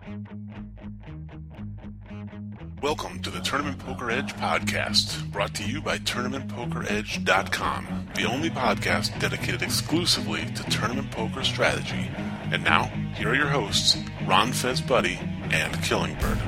Welcome to the Tournament Poker Edge podcast, brought to you by TournamentPokerEdge.com, the only podcast dedicated exclusively to tournament poker strategy. And now, here are your hosts, Ron Fez-Buddy and Killingbird.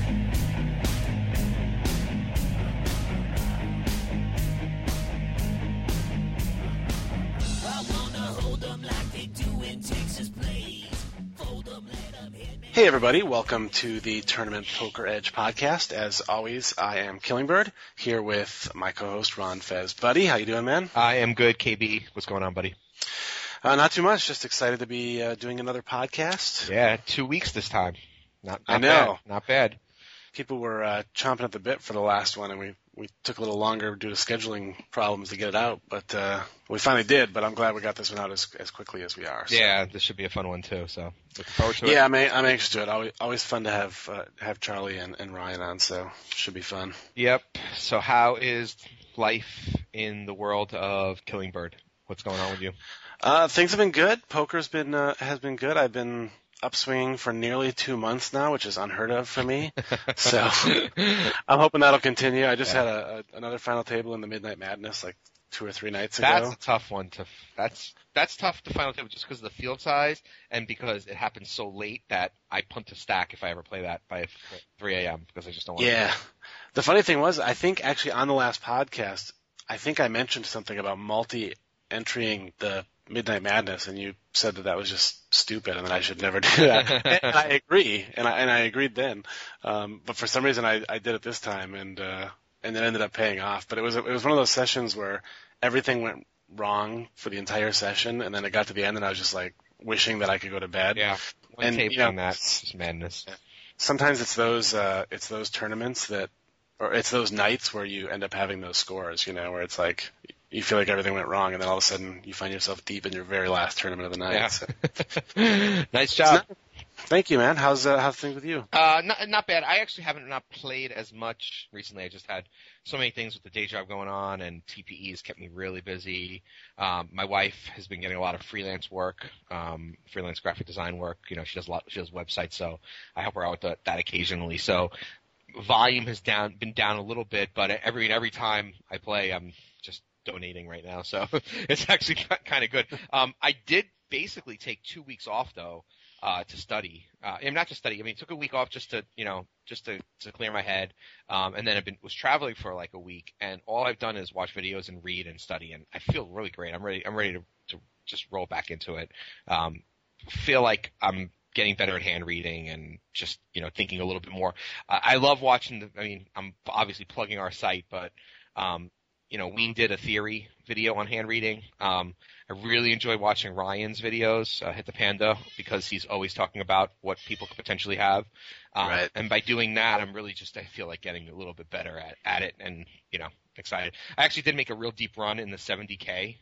Hey everybody, welcome to the Tournament Poker Edge podcast. As always, I am Killingbird, here with my co-host Ron Fez-Buddy. How you doing, man? I am good, KB. What's going on, buddy? Not too much, just excited to be doing another podcast. Yeah, 2 weeks this time. Not I know. Bad. Not bad. People were chomping at the bit for the last one, and we took a little longer due to scheduling problems to get it out, but we finally did, but I'm glad we got this one out as quickly as we are. So. Yeah, this should be a fun one too, so looking forward to it. Yeah, I'm anxious to it. Always fun to have Charlie and Ryan on, so should be fun. Yep. So how is life in the world of Killingbird? What's going on with you? Things have been good. Poker's has been good. I've been upswinging for nearly 2 months now, which is unheard of for me. So I'm hoping that'll continue. I just had another final table in the Midnight Madness like 2 or 3 nights ago. That's a tough one that's tough to final table just because of the field size and because it happens so late that I punt to stack if I ever play that by 3 a.m. because I just don't want to. Yeah. The funny thing was, I think actually on the last podcast, I think I mentioned something about multi-entrying the Midnight Madness, and you said that was just stupid and that I should never do that. And I agree, and I agreed then. But for some reason, I did it this time, and it ended up paying off. But it was one of those sessions where everything went wrong for the entire session, and then it got to the end, and I was just like wishing that I could go to bed. Yeah, one tape on that's just madness. Sometimes it's those tournaments or it's those nights where you end up having those scores, where it's like you feel like everything went wrong, and then all of a sudden you find yourself deep in your very last tournament of the night. Yeah. So. Nice job. Thank you, man. How's things with you? Not bad. I actually haven't not played as much recently. I just had so many things with the day job going on, and TPEs kept me really busy. My wife has been getting a lot of freelance work, freelance graphic design work. She does websites, so I help her out with that occasionally. So volume has been down a little bit, but every time I play, I'm just donating right now, so it's actually kind of good. I did basically take 2 weeks off though to study, and not to study. I mean, took a week off just to clear my head, and then was traveling for like a week, and all I've done is watch videos and read and study, and I feel really great. I'm ready to just roll back into it. Feel like I'm getting better at hand reading and just thinking a little bit more. I love watching I'm obviously plugging our site, but Ween did a theory video on hand reading. I really enjoy watching Ryan's videos, Hit the Panda, because he's always talking about what people could potentially have. Right. And by doing that, I'm really I feel like getting a little bit better at it and, excited. I actually did make a real deep run in the 70K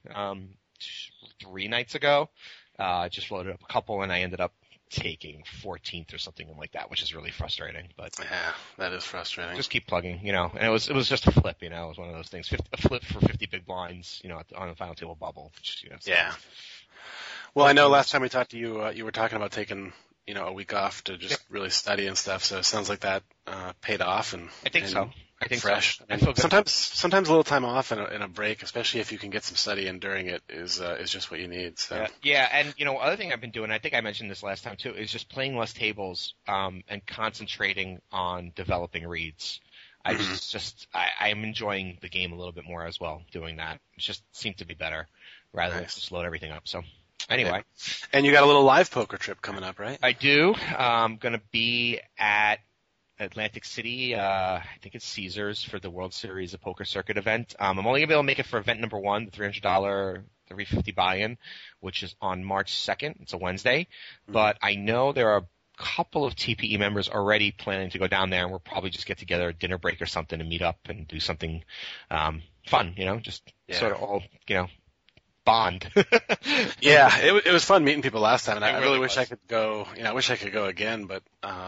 3 nights ago. Just loaded up a couple, and I ended up taking 14th or something like that, which is really frustrating. But yeah, that is frustrating. Just keep plugging, and it was just a flip, it was one of those things, a flip for 50 big blinds, on the final table bubble. Which, yeah. Well, I know last time we talked to you, you were talking about taking, a week off to just really study and stuff. So it sounds like that paid off, and I think so. I think fresh. So. I feel good. Sometimes a little time off and a break, especially if you can get some study in during it, is just what you need. So. Yeah, and other thing I've been doing, I think I mentioned this last time too, is just playing less tables and concentrating on developing reads. I am enjoying the game a little bit more as well doing that. It just seemed to be better rather than just load everything up. So anyway. Yeah. And you got a little live poker trip coming up, right? I do. I'm going to be at Atlantic City, I think it's Caesars, for the World Series of Poker Circuit event. I'm only going to be able to make it for event number 1, the $300, $350 buy-in, which is on March 2nd. It's a Wednesday. Mm-hmm. But I know there are a couple of TPE members already planning to go down there, and we'll probably just get together a dinner break or something and meet up and do something fun, sort of all, bond. Yeah, it was fun meeting people last time, and I really wish I could go. I wish I could go again, but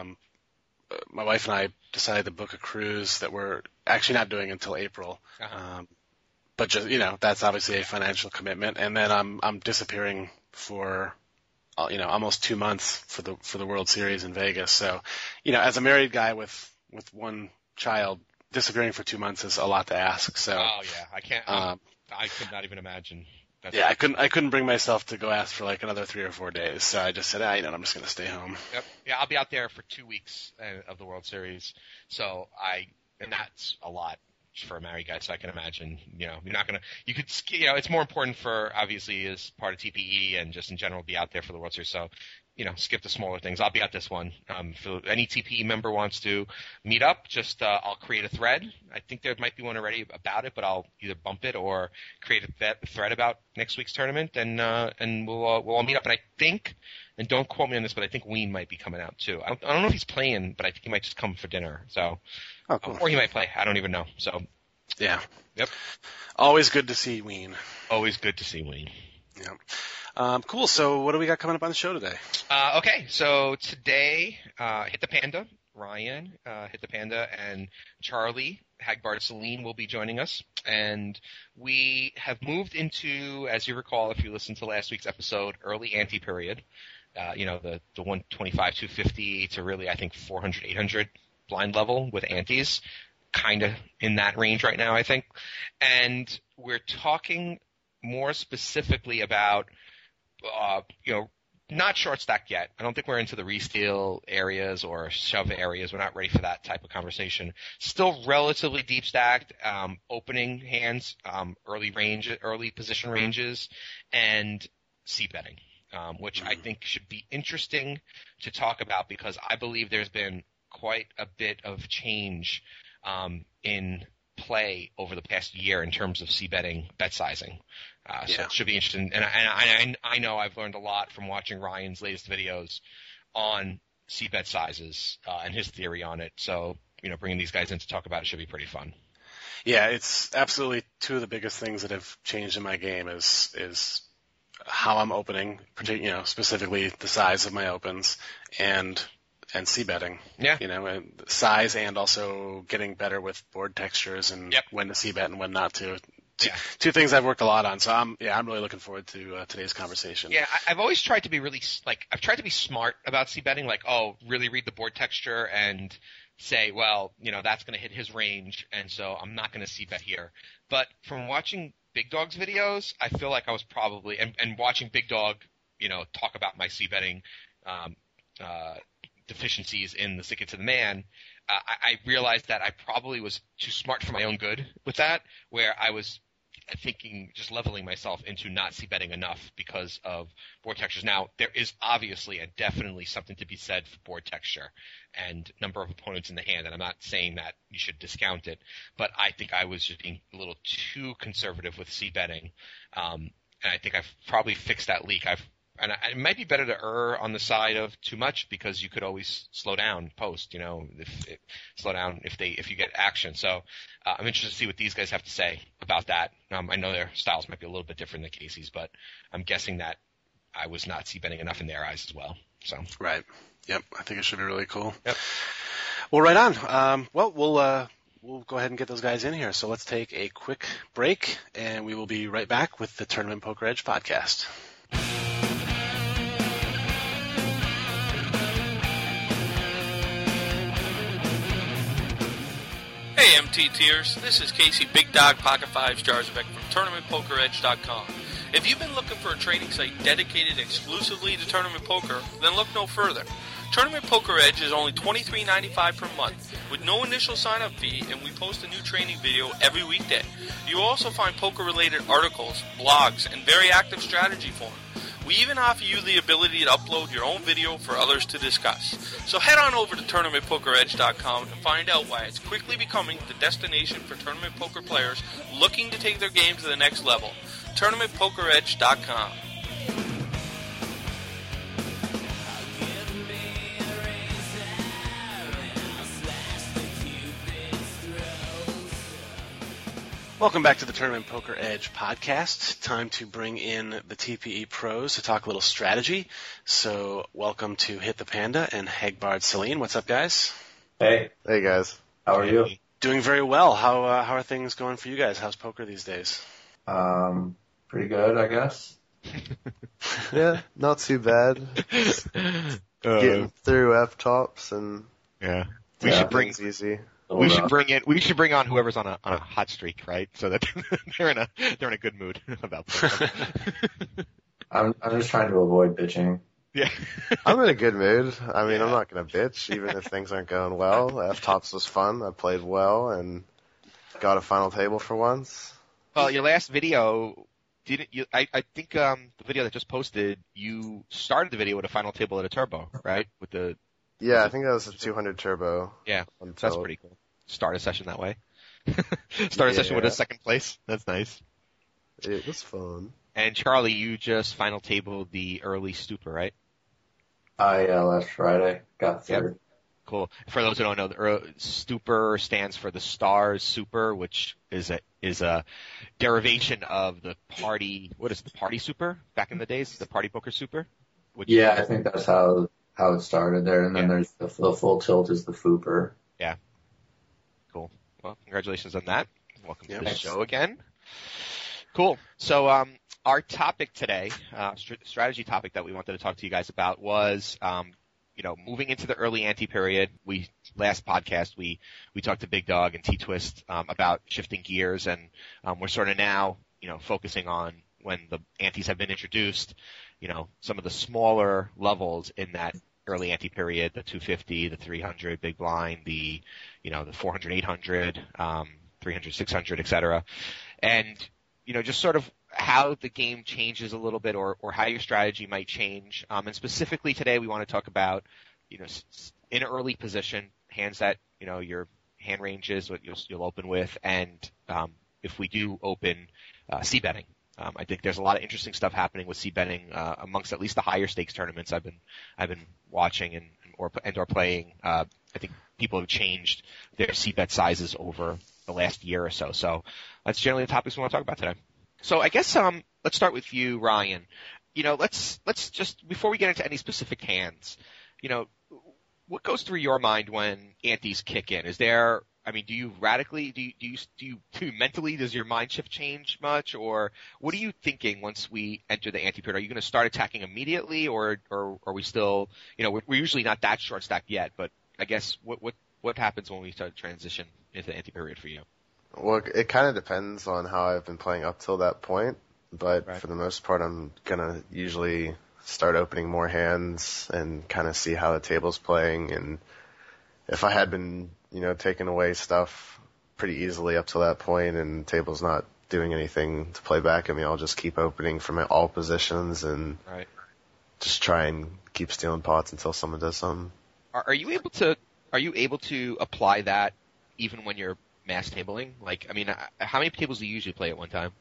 my wife and I decided to book a cruise that we're actually not doing until April. Uh-huh. But just that's obviously a financial commitment, and then I'm disappearing for almost 2 months for the World Series in Vegas. So, as a married guy with one child, disappearing for 2 months is a lot to ask. So, I can't. I could not even imagine. I couldn't bring myself to go ask for like another 3 or 4 days. So I just said, I'm just going to stay home. Yep. Yeah, I'll be out there for 2 weeks of the World Series. So and that's a lot for a married guy. So I can imagine, you're not going to, it's more important for, obviously, as part of TPE and just in general be out there for the World Series. So, skip the smaller things. I'll be at this one. If any TPE member wants to meet up, just I'll create a thread. I think there might be one already about it, but I'll either bump it or create a thread about next week's tournament, and we'll all meet up. And I think, and don't quote me on this, but I think Ween might be coming out too. I don't know if he's playing, but I think he might just come for dinner. So, cool. Or he might play. I don't even know. So, yeah. Yep. Always good to see Ween. Always good to see Ween. Yep. Cool. So what do we got coming up on the show today? Okay. So today, Hit the Panda, Ryan, Hit the Panda, and Charlie Hagbard Celine will be joining us. And we have moved into, as you recall, if you listened to last week's episode, early ante period. The 125, 250 to really, I think, 400, 800 blind level with antes. Kind of in that range right now, I think. And we're talking more specifically about not short stack yet. I don't think we're into the re-steal areas or shove areas. We're not ready for that type of conversation. Still relatively deep stacked, opening hands, early position ranges, and c-betting, which I think should be interesting to talk about because I believe there's been quite a bit of change in play over the past year in terms of c-betting bet sizing. So it should be interesting. And I know I've learned a lot from watching Ryan's latest videos on c-bet sizes and his theory on it. So, bringing these guys in to talk about it should be pretty fun. Yeah, it's absolutely two of the biggest things that have changed in my game is how I'm opening, specifically the size of my opens and c-betting. Yeah. Size and also getting better with board textures and when to c-bet and when not to. Two things I've worked a lot on, so I'm really looking forward to today's conversation. Yeah, I've always tried to be I've tried to be smart about c-betting, really read the board texture and say, well, that's going to hit his range, and so I'm not going to c-bet here. But from watching Big Dog's videos, I feel like I was probably, and watching Big Dog, talk about my c-betting deficiencies in the Stick It to the Man, I realized that I probably was too smart for my own good with that, where I was thinking, just leveling myself into not c-betting enough because of board textures. Now, there is obviously and definitely something to be said for board texture and number of opponents in the hand, and I'm not saying that you should discount it, but I think I was just being a little too conservative with c-betting, and I think I've probably fixed that leak. And it might be better to err on the side of too much because you could always slow down post, slow down if you get action. So I'm interested to see what these guys have to say about that. I know their styles might be a little bit different than Casey's, but I'm guessing that I was not c-betting enough in their eyes as well. So right. Yep. I think it should be really cool. Yep. Well, right on. We'll go ahead and get those guys in here. So let's take a quick break, and we will be right back with the Tournament Poker Edge podcast. Hey MTTers, this is Casey Big Dog Pocket Fives Jarzovic from TournamentPokerEdge.com. If you've been looking for a trading site dedicated exclusively to tournament poker, then look no further. Tournament Poker Edge is only $23.95 per month with no initial sign-up fee, and we post a new training video every weekday. You will also find poker-related articles, blogs, and very active strategy forums. We even offer you the ability to upload your own video for others to discuss. So head on over to TournamentPokerEdge.com and find out why it's quickly becoming the destination for tournament poker players looking to take their game to the next level. TournamentPokerEdge.com. Welcome back to the Tournament Poker Edge podcast. Time to bring in the TPE pros to talk a little strategy. So welcome to Hit the Panda and Hagbard Celine. What's up, guys? Hey. Hey, guys. How are you? Doing very well. How are things going for you guys? How's poker these days? Pretty good, I guess. Yeah, not too bad. Getting through F-tops and Yeah. we should bring easy. We should bring on whoever's on a hot streak, right? So that they're in a good mood about things. I'm just trying to avoid bitching. Yeah. I'm in a good mood. I mean, I'm not going to bitch even if things aren't going well. F-tops was fun. I played well and got a final table for once. Well, your last video, didn't you? I think the video that just posted, you started the video with a final table at a turbo, right? Yeah, I think that was a 200 turbo. Yeah, that's pretty cool. Start a session that way. Start a session with a second place. That's nice. It was fun. And Charlie, you just final tabled the early Stupor, right? Last Friday got third. Yep. Cool. For those who don't know, the Stupor stands for the Stars Super, which is a derivation of the party. What is the Party Super back in the days? The Party Poker Super. Yeah, I think that's how it started there, and then there's the full tilt is the Fooper. Yeah. Cool. Well, congratulations on that. Welcome to the show again. Cool. So, our topic today, strategy topic that we wanted to talk to you guys about was, moving into the early ante period. Last podcast, we talked to Big Dog and T-Twist, about shifting gears, and, we're sort of now, focusing on when the antes have been introduced, some of the smaller levels in that early ante period, the 250, the 300 big blind, the 400, 800, 300, 600, et cetera. And, just sort of how the game changes a little bit or how your strategy might change. And specifically today, we want to talk about, in early position, hands that, your hand ranges, what you'll open with, and if we do open c-betting. I think there's a lot of interesting stuff happening with c-betting amongst at least the higher stakes tournaments I've been watching or playing. I think people have changed their c-bet sizes over the last year or so. So that's generally the topics we want to talk about today. So I guess let's start with you, Ryan. Let's just before we get into any specific hands, what goes through your mind when antes kick in? Do you radically, do you mentally, does your mind shift change much, or what are you thinking once we enter the ante period? Are you going to start attacking immediately, or are we still, we're usually not that short stacked yet, but I guess what happens when we start transition into the ante period for you? Well, it kind of depends on how I've been playing up till that point, but Right. For the most part, I'm going to usually start opening more hands and kind of see how the table's playing, and if I had been taking away stuff pretty easily up to that point and the table's not doing anything to play back at me, I'll just keep opening from all positions and Right. just try and keep stealing pots until someone does something. Are you able to apply that even when you're mass tabling? How many tables do you usually play at one time?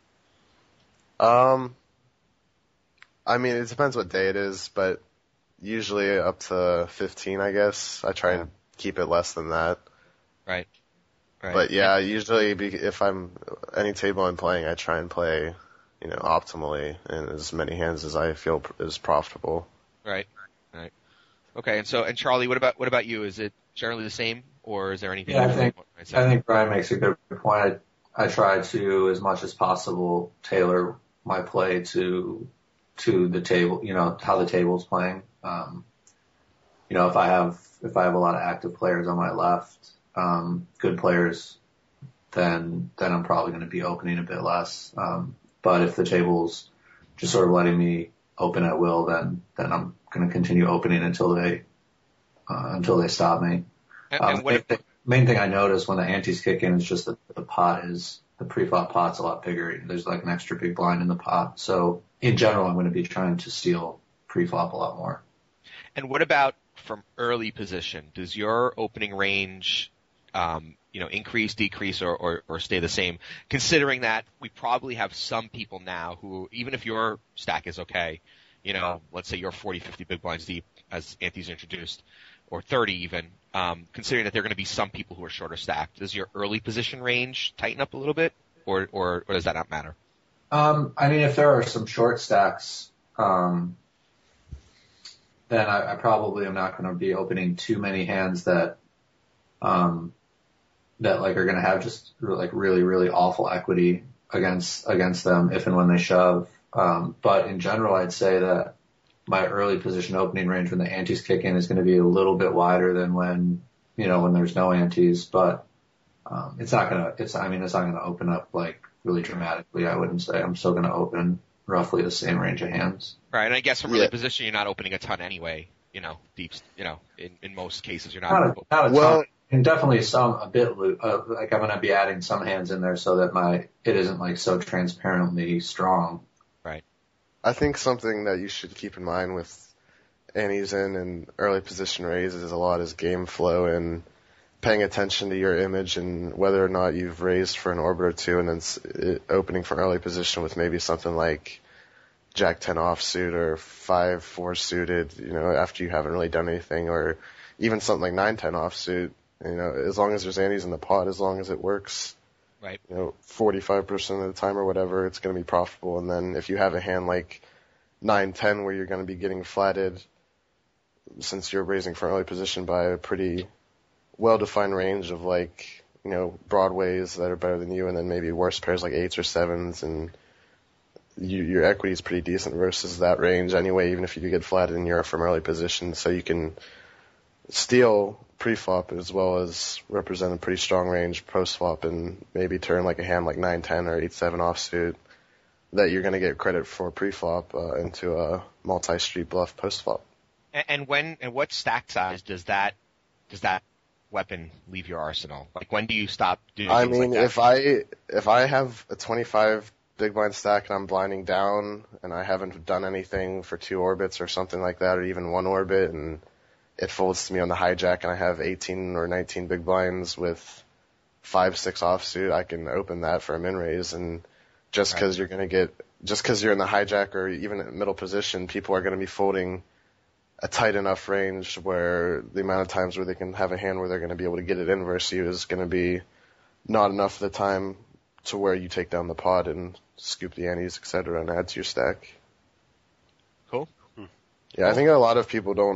It depends what day it is, but usually up to 15, I guess. I try and keep it less than that. Right. But yeah, usually if any table I'm playing, I try and play, optimally and as many hands as I feel is profitable. Right. Okay. And Charlie, what about you? Is it generally the same, or is there anything? Yeah, I think Brian makes a good point. I try to, as much as possible, tailor my play to the table, how the table's playing. If I have a lot of active players on my left, good players, then I'm probably going to be opening a bit less. But if the table's just sort of letting me open at will, then I'm going to continue opening until they stop me. Main thing I notice when the antes kick in is just that the pre-flop pot's a lot bigger. There's like an extra big blind in the pot. So in general, I'm going to be trying to steal pre-flop a lot more. And what about from early position? Does your opening range, increase, decrease, or stay the same? Considering that we probably have some people now who, even if your stack is okay, let's say you're 40, 50 big blinds deep as antes introduced, or 30 even, considering that there are going to be some people who are shorter stacked, does your early position range tighten up a little bit, or does that not matter? If there are some short stacks, then I probably am not going to be opening too many hands that are going to have just like really, really awful equity against them if and when they shove. But in general, I'd say that my early position opening range when the antes kick in is going to be a little bit wider than when there's no antes, but it's not going to open up like really dramatically. I wouldn't say. I'm still going to open roughly the same range of hands. Right, and I guess from early position, you're not opening a ton anyway. Deep. In most cases, you're not a ton. And definitely a bit like I'm going to be adding some hands in there so that it isn't like so transparently strong. Right. I think something that you should keep in mind with antes in and early position raises a lot is game flow and paying attention to your image and whether or not you've raised for an orbit or two and then opening for early position with maybe something like Jack 10 offsuit or 5-4 suited, after you haven't really done anything, or even something like 9-10 offsuit. As long as there's antes in the pot, as long as it works, right? 45% of the time or whatever, it's going to be profitable. And then if you have a hand like 9-10 where you're going to be getting flatted, since you're raising for early position by a pretty well-defined range of broadways that are better than you, and then maybe worse pairs like 8s or 7s, and your equity is pretty decent versus that range anyway, even if you do get flatted and you're from early position, so you can steal pre-flop as well as represent a pretty strong range post-flop and maybe turn like a hand like 9-10 or 8-7 offsuit that you're going to get credit for pre-flop into a multi-street bluff post-flop. And what stack size does that weapon leave your arsenal? Like, when do you stop doing things like that? if I have a 25 big blind stack and I'm blinding down and I haven't done anything for 2 orbits or something like that, or even 1 orbit, and it folds to me on the hijack and I have 18 or 19 big blinds with 5-6 offsuit, I can open that for a min raise. And just because you're in the hijack or even at middle position, people are going to be folding a tight enough range where the amount of times where they can have a hand where they're going to be able to get it in versus you is going to be not enough of the time to where you take down the pot and scoop the antes, etc., and add to your stack. Cool. Yeah, I think a lot of people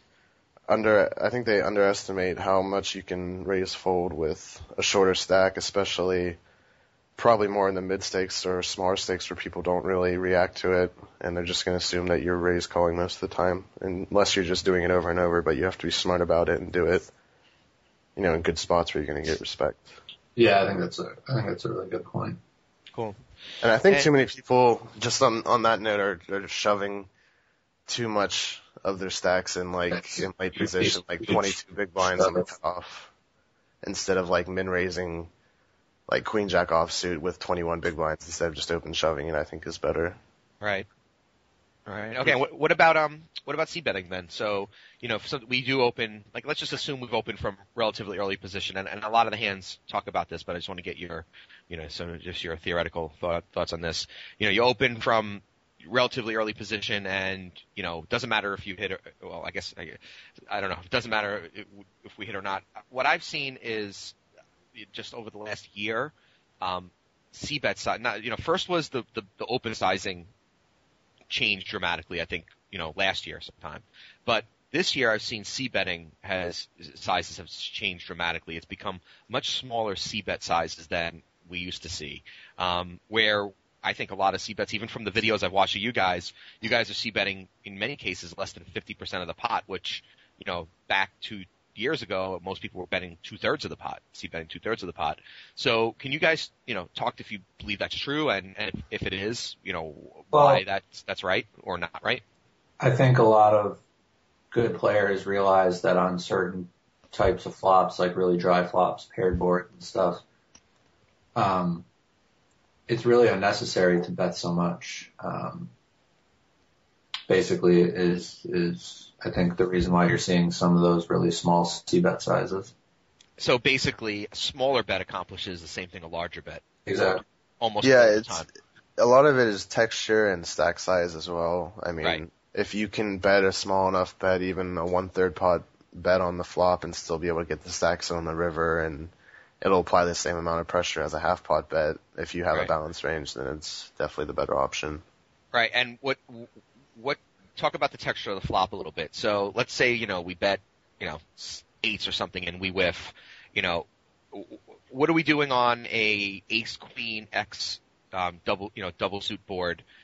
I think they underestimate how much you can raise fold with a shorter stack, especially probably more in the mid stakes or smaller stakes where people don't really react to it, and they're just going to assume that you're raise calling most of the time, unless you're just doing it over and over, but you have to be smart about it and do it, in good spots where you're going to get respect. Yeah, I think that's a really good point. Cool. And I think too many people, just on that note, are shoving too much of their stacks in late position, like 22 big blinds on the cutoff, instead of min raising like queen jack offsuit with 21 big blinds instead of just open shoving it, I think is better. Right. All right. Okay. What about c-betting then? So, we do open, let's just assume we've opened from relatively early position, and a lot of the hands talk about this, but I just want to get your, just your theoretical thoughts on this. You open from relatively early position, and doesn't matter if you hit or, well, I don't know, it doesn't matter if we hit or not. What I've seen is just over the last year, c-bet size. First was the open sizing changed dramatically, I think, last year sometime. But this year I've seen c-betting sizes have changed dramatically. It's become much smaller c-bet sizes than we used to see, where I think a lot of c-bets, even from the videos I've watched of you guys are c-betting in many cases less than 50% of the pot, which, back 2 years ago, most people were betting 2/3 of the pot, c-betting 2/3 of the pot. So can you guys, talk if you believe that's true, and if it is, why that's right or not right? I think a lot of good players realize that on certain types of flops, like really dry flops, paired board and stuff, it's really unnecessary to bet so much. Basically is I think the reason why you're seeing some of those really small c-bet sizes. So basically, a smaller bet accomplishes the same thing a larger bet. Exactly. Almost all the time. A lot of it is texture and stack size as well. I mean, if you can bet a small enough bet, even a 1/3 pot bet on the flop, and still be able to get the stacks on the river, and it'll apply the same amount of pressure as a half pot bet. If you have a balanced range, then it's definitely the better option. Right. And what talk about the texture of the flop a little bit. So let's say, we bet, 8s or something and we whiff, what are we doing on a ace queen X double suit board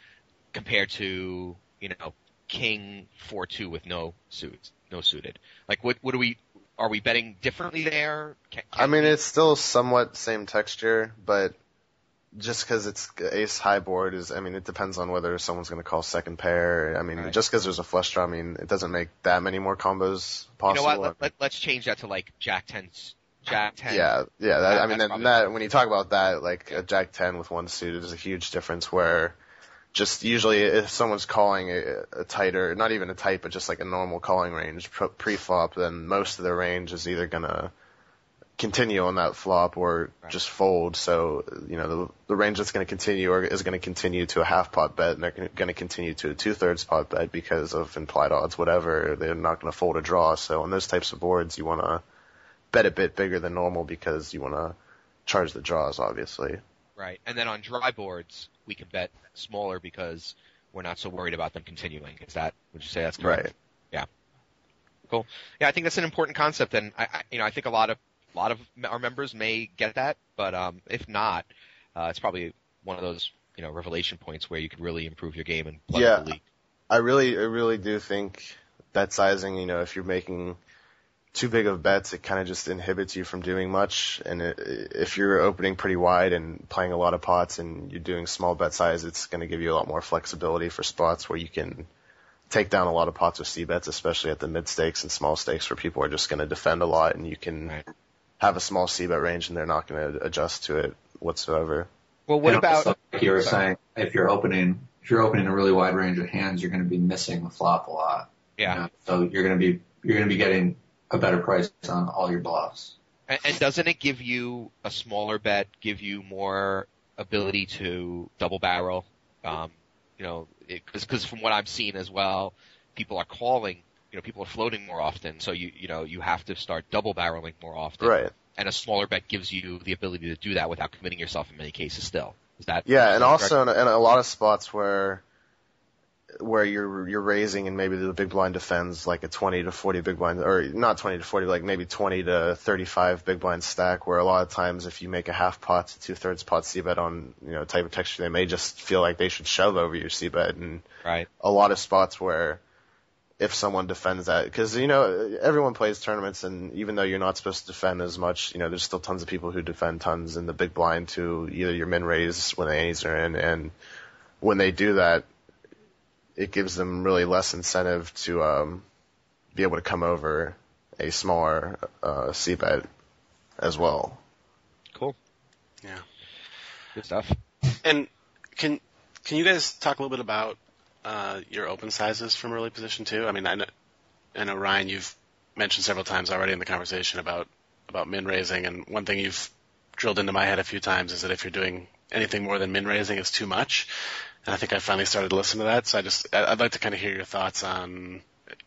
compared to, king 4-2 with no suited. Like, what are we betting differently there? It's still somewhat same texture, but just because it's ace high board it depends on whether someone's going to call second pair. Right. Just because there's a flush draw, it doesn't make that many more combos possible. You know what? Let's change that to like Jack 10. Yeah. When you talk about that, like a Jack 10 with one suited is a huge difference. Where just usually if someone's calling a tighter, not even a tight, but just like a normal calling range pre-flop, then most of the range is either gonna continue on that flop or just fold. So, the range that's going to continue is going to continue to a half pot bet, and they're going to continue to a 2/3 pot bet because of implied odds, whatever. They're not going to fold a draw. So on those types of boards, you want to bet a bit bigger than normal because you want to charge the draws, obviously. Right. And then on dry boards, we can bet smaller because we're not so worried about them continuing. Would you say that's correct? Right. Yeah. Cool. Yeah, I think that's an important concept, and I think a lot of our members may get that, but if not, it's probably one of those revelation points where you could really improve your game and plug the league. I really do think bet sizing. If you're making too big of bets, it kind of just inhibits you from doing much. And if you're opening pretty wide and playing a lot of pots and you're doing small bet size, it's going to give you a lot more flexibility for spots where you can take down a lot of pots with c-bets, especially at the mid stakes and small stakes where people are just going to defend a lot, and you can have a small c-bet range and they're not going to adjust to it whatsoever. Well, what about, like you were saying, if you're opening a really wide range of hands, you're going to be missing the flop a lot. Yeah. So you're going to be getting a better price on all your bluffs. And doesn't it give you a smaller bet, give you more ability to double barrel? Because from what I'm seeing as well, people are calling, people are floating more often, so you have to start double barreling more often. Right. And a smaller bet gives you the ability to do that without committing yourself in many cases still. Is that? Yeah, and also in a lot of spots where you're raising and maybe the big blind defends like a 20 to 40 big blind, or not 20 to 40, like maybe 20 to 35 big blind stack, where a lot of times if you make a half pot to 2/3 pot c-bet on, type of texture, they may just feel like they should shove over your c-bet. And a lot of spots where if someone defends that, because, everyone plays tournaments, and even though you're not supposed to defend as much, there's still tons of people who defend tons in the big blind to either your min raise when the antes are in, and when they do that, it gives them really less incentive to be able to come over a smaller c-bet as well. Cool. Yeah. Good stuff. And can you guys talk a little bit about your open sizes from early position too? I know Ryan, you've mentioned several times already in the conversation about min raising, and one thing you've drilled into my head a few times is that if you're doing anything more than min raising, it's too much. And I think I finally started to listen to that. So I'd like to kind of hear your thoughts on,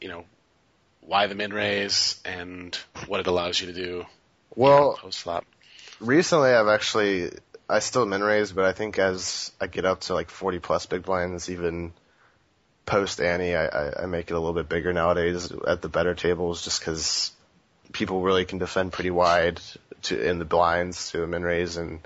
why the min raise and what it allows you to do. Well, post flop. Recently I still min raise, but I think as I get up to like 40 plus big blinds, even post ante, I make it a little bit bigger nowadays at the better tables, just because people really can defend pretty wide in the blinds to a min raise, and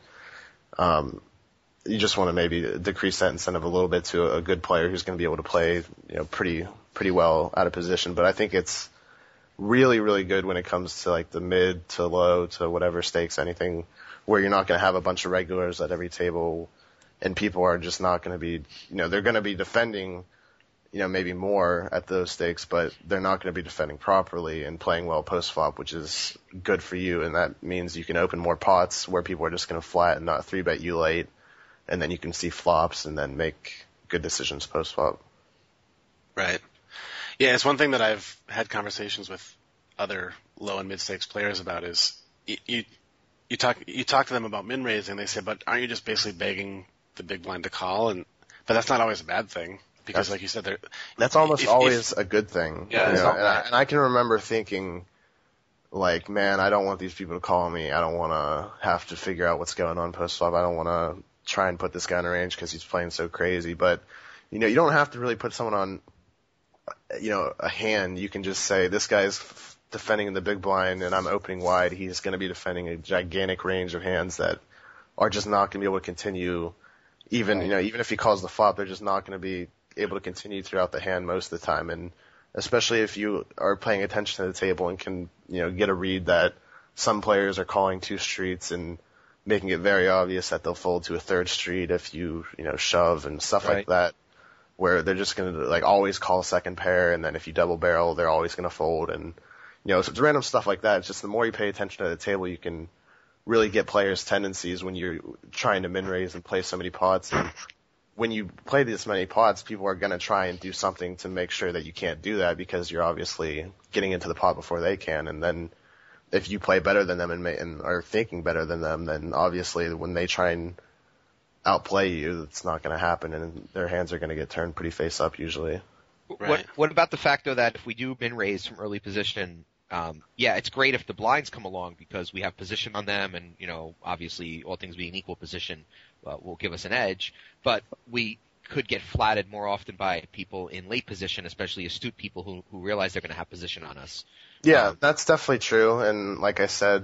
you just want to maybe decrease that incentive a little bit to a good player who's going to be able to play, pretty well out of position. But I think it's really, really good when it comes to like the mid to low to whatever stakes, anything where you're not going to have a bunch of regulars at every table, and people are just not going to be, they're going to be defending, maybe more at those stakes, but they're not going to be defending properly and playing well post flop, which is good for you. And that means you can open more pots where people are just going to flat and not 3-bet you late. And then you can see flops and then make good decisions post-flop. Right. Yeah, it's one thing that I've had conversations with other low and mid-stakes players about is you talk to them about min-raising, they say, but aren't you just basically begging the big blind to call? But that's not always a bad thing, because like you said, that's almost always a good thing. Yeah, and I can remember thinking, like, man, I don't want these people to call me. I don't want to have to figure out what's going on post-flop. I don't want to try and put this guy in a range because he's playing so crazy. But, you don't have to really put someone on, a hand. You can just say, this guy's defending in the big blind and I'm opening wide. He's going to be defending a gigantic range of hands that are just not going to be able to continue, even if he calls the flop, they're just not going to be able to continue throughout the hand most of the time. And especially if you are paying attention to the table and can, get a read that some players are calling 2 streets and making it very obvious that they'll fold to a 3rd street if you, shove and stuff like that, where they're just going to always call 2nd pair, and then if you double barrel, they're always going to fold. And, so it's random stuff like that. It's just the more you pay attention to the table, you can really get players' tendencies when you're trying to min-raise and play so many pots. And when you play this many pots, people are going to try and do something to make sure that you can't do that, because you're obviously getting into the pot before they can. And then if you play better than them and are thinking better than them, then obviously when they try and outplay you, it's not going to happen, and their hands are going to get turned pretty face up usually. Right. What about the fact, though, that if we do min-raise from early position, it's great if the blinds come along because we have position on them, and, obviously all things being equal, position will give us an edge, but we could get flatted more often by people in late position, especially astute people who realize they're going to have position on us. Yeah, that's definitely true. And like I said,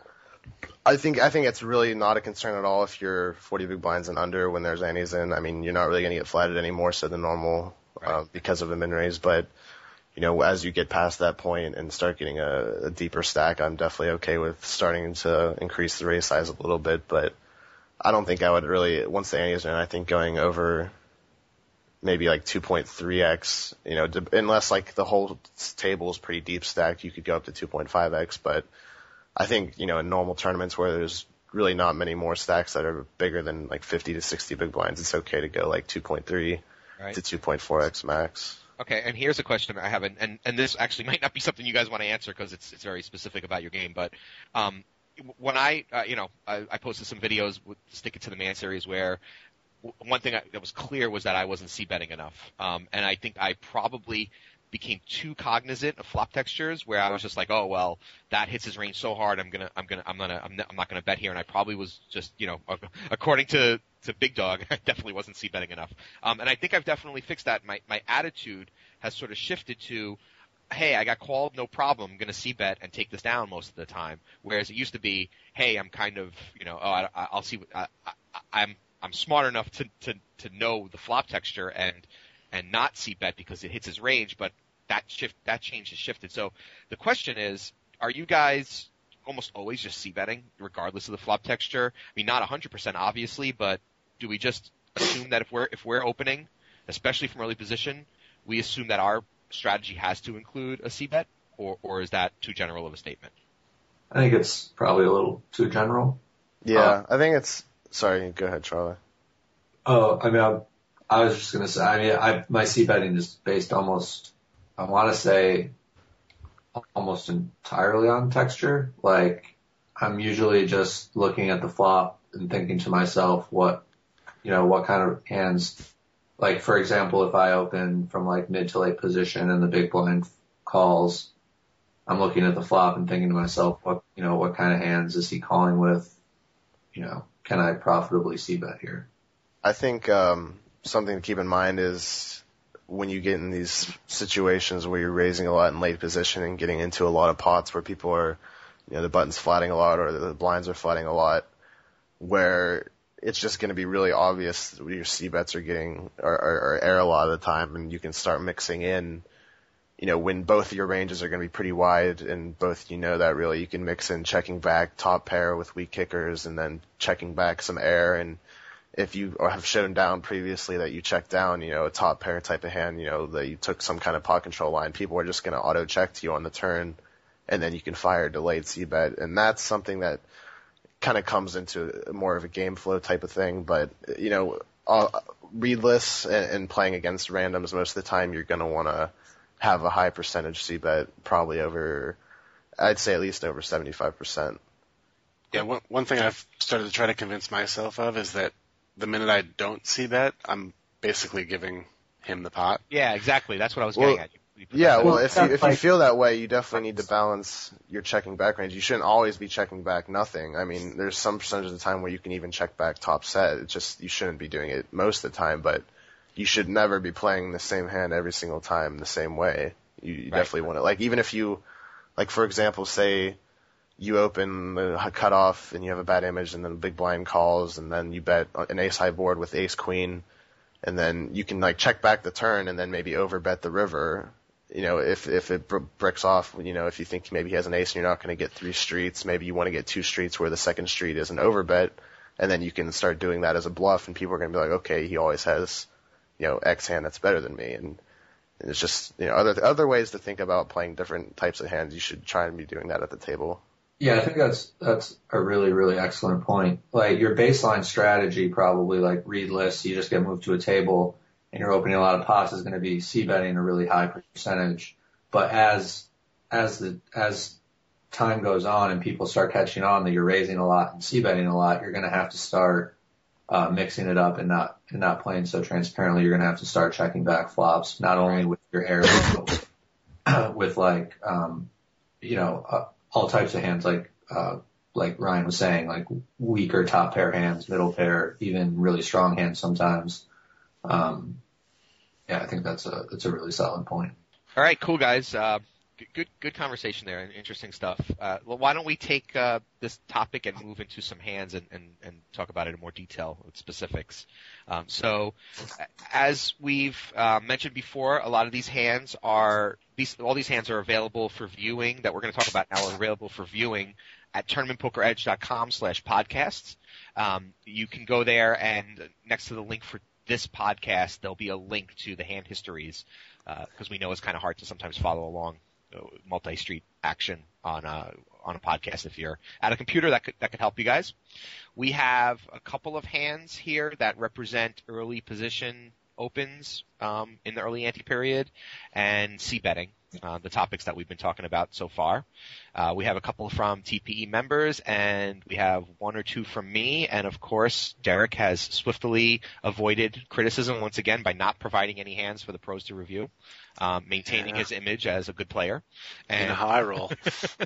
I think it's really not a concern at all if you're 40 big blinds and under when there's antes in. I mean, you're not really going to get flatted any more so than normal because of a min raise. But, as you get past that point and start getting a deeper stack, I'm definitely okay with starting to increase the raise size a little bit. But I don't think I would really, once the antes are in, I think going over maybe 2.3x, unless the whole table is pretty deep stacked, you could go up to 2.5x. But I think, in normal tournaments where there's really not many more stacks that are bigger than 50 to 60 big blinds, it's okay to go 2.3 to 2.4x max. Okay, and here's a question I have, and this actually might not be something you guys want to answer because it's very specific about your game, but when I posted some videos with Stick It to the Man series where one thing that was clear was that I wasn't c-betting enough, and I think I probably became too cognizant of flop textures where I was just like, oh well, that hits his range so hard, I'm not gonna bet here, and I probably was just, according to Big Dog, I definitely wasn't c-betting enough, and I think I've definitely fixed that. My attitude has sort of shifted to, hey, I got called, no problem, I'm gonna c-bet and take this down most of the time, whereas it used to be, hey, I'm kind of, I'll see, I'm smart enough to know the flop texture and not c-bet because it hits his range, but that change has shifted. So the question is, are you guys almost always just c-betting regardless of the flop texture? I mean, not 100% obviously, but do we just assume that if we're opening, especially from early position, we assume that our strategy has to include a c-bet, or is that too general of a statement? I think it's probably a little too general. Yeah, I think it's. Sorry, go ahead, Charlie. Oh, I mean, I was just gonna say. My c-betting is based almost entirely on texture. I'm usually just looking at the flop and thinking to myself, what kind of hands. For example, if I open from mid to late position and the big blind calls, I'm looking at the flop and thinking to myself, what kind of hands is he calling with? Can I profitably c-bet here? I think something to keep in mind is when you get in these situations where you're raising a lot in late position and getting into a lot of pots where people are, the button's flatting a lot or the blinds are flatting a lot, where it's just going to be really obvious that your c-bets are getting or air a lot of the time, and you can start mixing in, when both your ranges are going to be pretty wide and both that really, you can mix in checking back top pair with weak kickers and then checking back some air. And if you have shown down previously that you checked down, a top pair type of hand, that you took some kind of pot control line, people are just going to auto check to you on the turn, and then you can fire a delayed c-bet. And that's something that kind of comes into more of a game flow type of thing. But, readless and playing against randoms, most of the time you're going to want to have a high percentage c-bet, probably over, I'd say at least over 75%. Yeah, one thing I've started to try to convince myself of is that the minute I don't c-bet, I'm basically giving him the pot. Yeah, exactly. That's what I was getting at. Yeah, well, if you feel that way, you definitely need to balance your checking back range. You shouldn't always be checking back nothing. I mean, there's some percentage of the time where you can even check back top set. It's just you shouldn't be doing it most of the time, but you should never be playing the same hand every single time the same way. You definitely want to, even if you, for example, say you open the cutoff and you have a bad image, and then big blind calls, and then you bet an ace high board with ace queen, and then you can like check back the turn and then maybe overbet the river. If it bricks off, if you think maybe he has an ace and you're not going to get 3 streets, maybe you want to get 2 streets where the second street is an overbet, and then you can start doing that as a bluff, and people are going to be like, okay, he always has, X hand that's better than me, and it's just, other ways to think about playing different types of hands. You should try and be doing that at the table. Yeah, I think that's a really, really excellent point. Like your baseline strategy, probably like read lists, you just get moved to a table and you're opening a lot of pots, is going to be c-betting a really high percentage. But as time goes on and people start catching on that you're raising a lot and c-betting a lot, you're going to have to start mixing it up and not playing so transparently. You're going to have to start checking back flops, not only with your air, but with like all types of hands, like Ryan was saying, like weaker top pair hands, middle pair, even really strong hands sometimes. I think that's a really solid point. All right, cool guys. Good conversation there and interesting stuff. Well, why don't we take this topic and move into some hands and talk about it in more detail with specifics. So as we've mentioned before, a lot of these hands all these hands are available for viewing that we're going to talk about now are available for viewing at tournamentpokeredge.com/podcasts. You can go there, and next to the link for this podcast, there'll be a link to the hand histories, because we know it's kind of hard to sometimes follow along multi-street action on a podcast. If you're at a computer, that could help you guys. We have a couple of hands here that represent early position opens in the early ante period and c-betting, the topics that we've been talking about so far. We have a couple from TPE members, and we have 1 or 2 from me, and of course Derek has swiftly avoided criticism once again by not providing any hands for the pros to review, maintaining his image as a good player. And you know how I roll.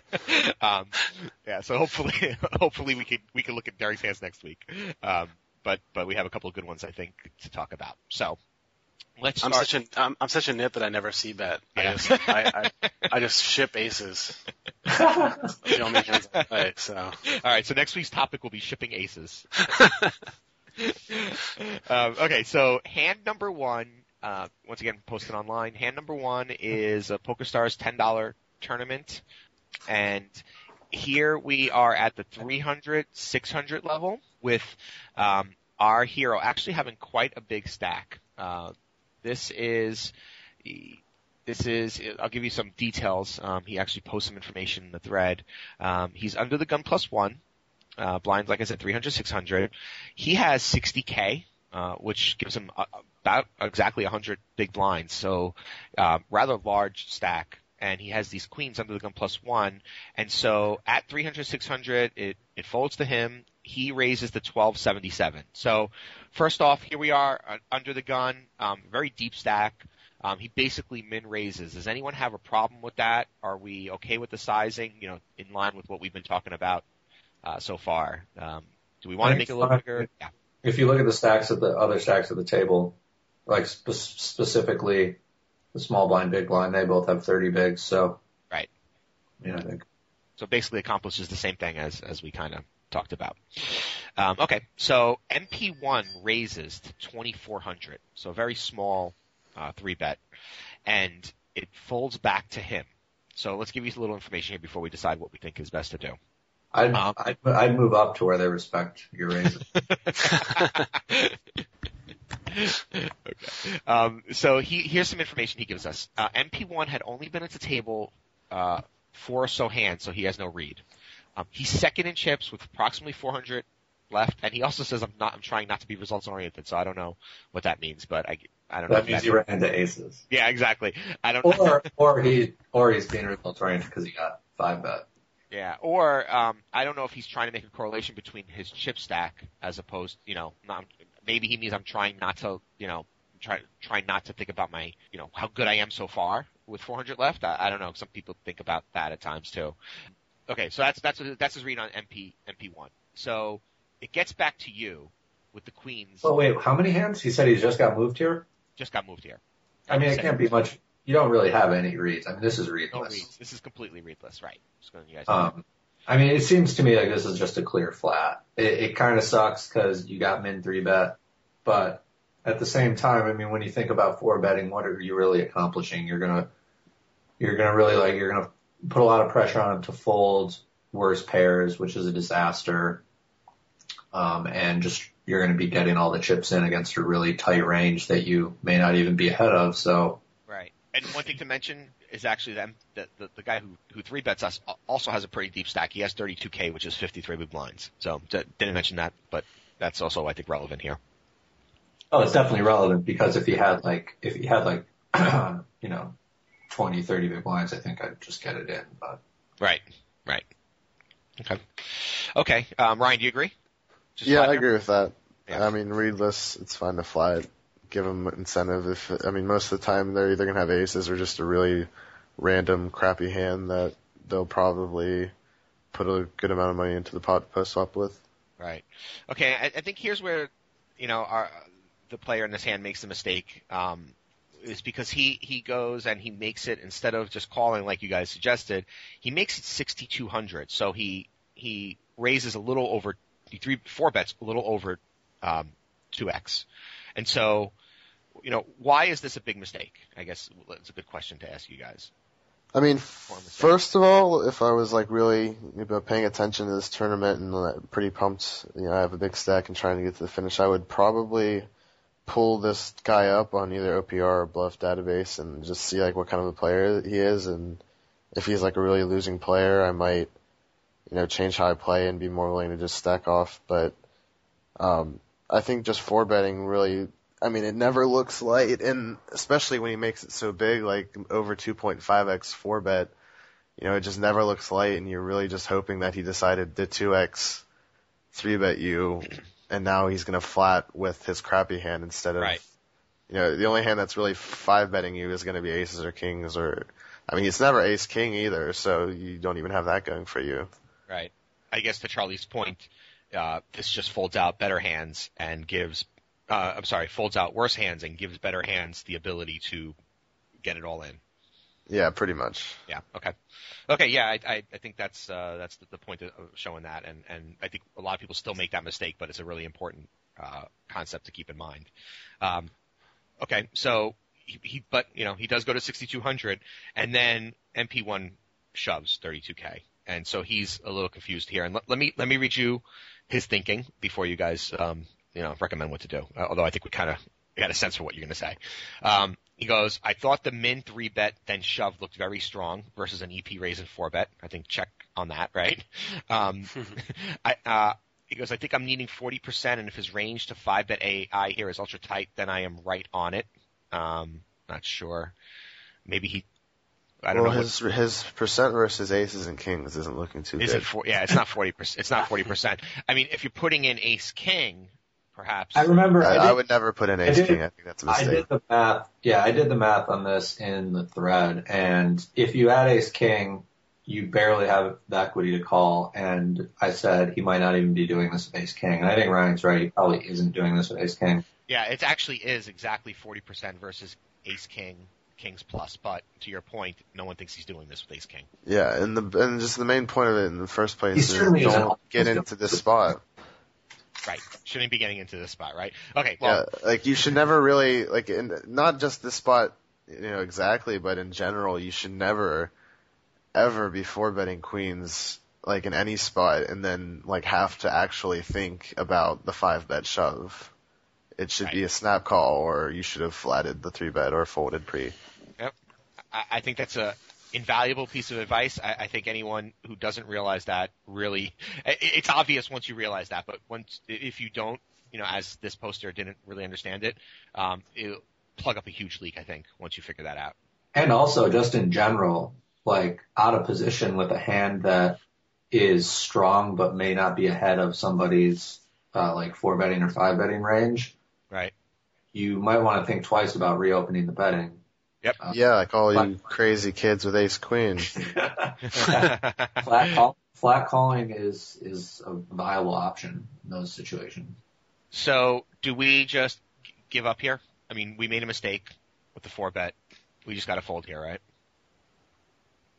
So hopefully we can look at Derek's hands next week. But we have a couple of good ones, I think, to talk about. So let's start. I'm such a nit that I never see bet. Yeah. I just ship aces. The only hands I play, so. All right, so next week's topic will be shipping aces. Okay, so hand number 1, once again posted online. Hand number 1 is a PokerStars $10 tournament, and here we are at the 300, 600 level with our hero actually having quite a big stack. This is, I'll give you some details. He actually posts some information in the thread. He's under the gun +1, blinds, like I said, 300, 600. He has 60K, which gives him about exactly 100 big blinds. So, rather large stack. And he has these queens under the gun +1. And so at 300, 600, it folds to him. He raises to 1277. So first off, here we are under the gun, very deep stack. He basically min raises. Does anyone have a problem with that? Are we okay with the sizing, in line with what we've been talking about so far? Do we want to make it a little bigger? Yeah. If you look at the stacks of the other stacks of the table, like specifically the small blind, big blind, they both have 30 bigs. So right. I think so. Basically, accomplishes the same thing as we kind of talked about. Okay, so MP1 raises to 2400, so a very small 3-bet, and it folds back to him. So let's give you a little information here before we decide what we think is best to do. I'd move up to where they respect your raises. Okay. So here's some information he gives us. MP1 had only been at the table 4 or so hands, so he has no read. He's second in chips with approximately 400 left, and he also says I'm trying not to be results oriented, so I don't know what that means, but I don't know. That means he ran into aces. Yeah, exactly. I don't. Or he's being results oriented because he got 5-bet. Yeah, or I don't know if he's trying to make a correlation between his chip stack as opposed, maybe he means I'm trying not to, try not to think about my, how good I am so far with 400 left. I don't know. Some people think about that at times too. Okay, so that's his read on MP1. So it gets back to you with the queens. Oh wait, how many hands? He said he's just got moved here. Just got moved here. I mean, it can't be much. You don't really have any reads. I mean, this is readless. No reads. This is completely readless, right? Just going to you guys know. I mean, it seems to me like this is just a clear flat. It kind of sucks because you got min 3-bet, but at the same time, I mean, when you think about 4-betting, what are you really accomplishing? You're gonna put a lot of pressure on him to fold worse pairs, which is a disaster. And just you're going to be getting all the chips in against a really tight range that you may not even be ahead of. So right. And one thing to mention is actually the guy who 3-bets us also has a pretty deep stack. He has 32K, which is 53 big blinds. So didn't mention that, but that's also I think relevant here. Oh, it's definitely relevant because if he had like 20, 30 big blinds, I think I'd just get it in. But right. Okay. Ryan, do you agree? Yeah, I agree with that. Yeah. I mean, readless, it's fine to fly it. Give them incentive. Most of the time they're either going to have aces or just a really random crappy hand that they'll probably put a good amount of money into the pot to post swap with. Right. Okay. I think here's where, the player in this hand makes the mistake, is because he goes and he makes it, instead of just calling like you guys suggested, he makes it 6,200. So he raises a little over 4-bets a little over 2x. And so, why is this a big mistake? I guess it's a good question to ask you guys. I mean, first of all, if I was like really paying attention to this tournament and pretty pumped, I have a big stack and trying to get to the finish, I would probably pull this guy up on either OPR or Bluff database and just see like what kind of a player he is, and if he's like a really losing player, I might change how I play and be more willing to just stack off. But I think just 4-betting really, it never looks light, and especially when he makes it so big, like over 2.5x 4-bet, it just never looks light, and you're really just hoping that he decided to 2x 3-bet you, and now he's going to flat with his crappy hand instead of, the only hand that's really 5-betting you is going to be aces or kings, it's never ace-king either, so you don't even have that going for you. Right. I guess to Charlie's point, this just folds out better hands and gives, folds out worse hands and gives better hands the ability to get it all in. Yeah, pretty much. Yeah. Okay. Yeah. I think that's the point of showing that. And I think a lot of people still make that mistake, but it's a really important, concept to keep in mind. Okay. So he does go to 6,200, and then MP1 shoves 32K. And so he's a little confused here. And let me read you his thinking before you guys, recommend what to do. Although I think we got a sense for what you're going to say. He goes, I thought the min 3-bet then shove looked very strong versus an EP raise and 4-bet. I think check on that, right? He goes, I think I'm needing 40%, and if his range to 5-bet AI here is ultra tight, then I am right on it. Not sure. Maybe I don't know. His percent versus aces and kings isn't looking too good. It's not 40%. It's not 40%. If you're putting in ace king, perhaps. I remember I would never put in ace king. I think that's a mistake. I did the math. Yeah, I did the math on this in the thread, and if you add ace king, you barely have the equity to call. And I said he might not even be doing this with ace king. And I think Ryan's right. He probably isn't doing this with ace king. Yeah, it actually is exactly 40% versus ace king. Kings plus, but to your point, no one thinks he's doing this with ace king. Yeah, and just the main point of it in the first place is don't get into this spot. Right. Shouldn't be getting into this spot, right? Okay. Well, yeah, you should never really not just this spot, exactly, but in general, you should never ever be 4-betting queens in any spot and then have to actually think about the 5-bet shove. It should be a snap call, or you should have flatted the 3-bet or folded pre. Yep. I think that's a invaluable piece of advice. I think anyone who doesn't realize that really, it's obvious once you realize that, but if you don't, as this poster didn't really understand it, it'll plug up a huge leak, I think, once you figure that out. And also, just in general, out of position with a hand that is strong but may not be ahead of somebody's 4-betting or 5-betting range. Right. You might want to think twice about reopening the betting. Yep. All you crazy kids with ace queen. Flat calling is a viable option in those situations. So do we just give up here? We made a mistake with the 4-bet. We just got to fold here, right?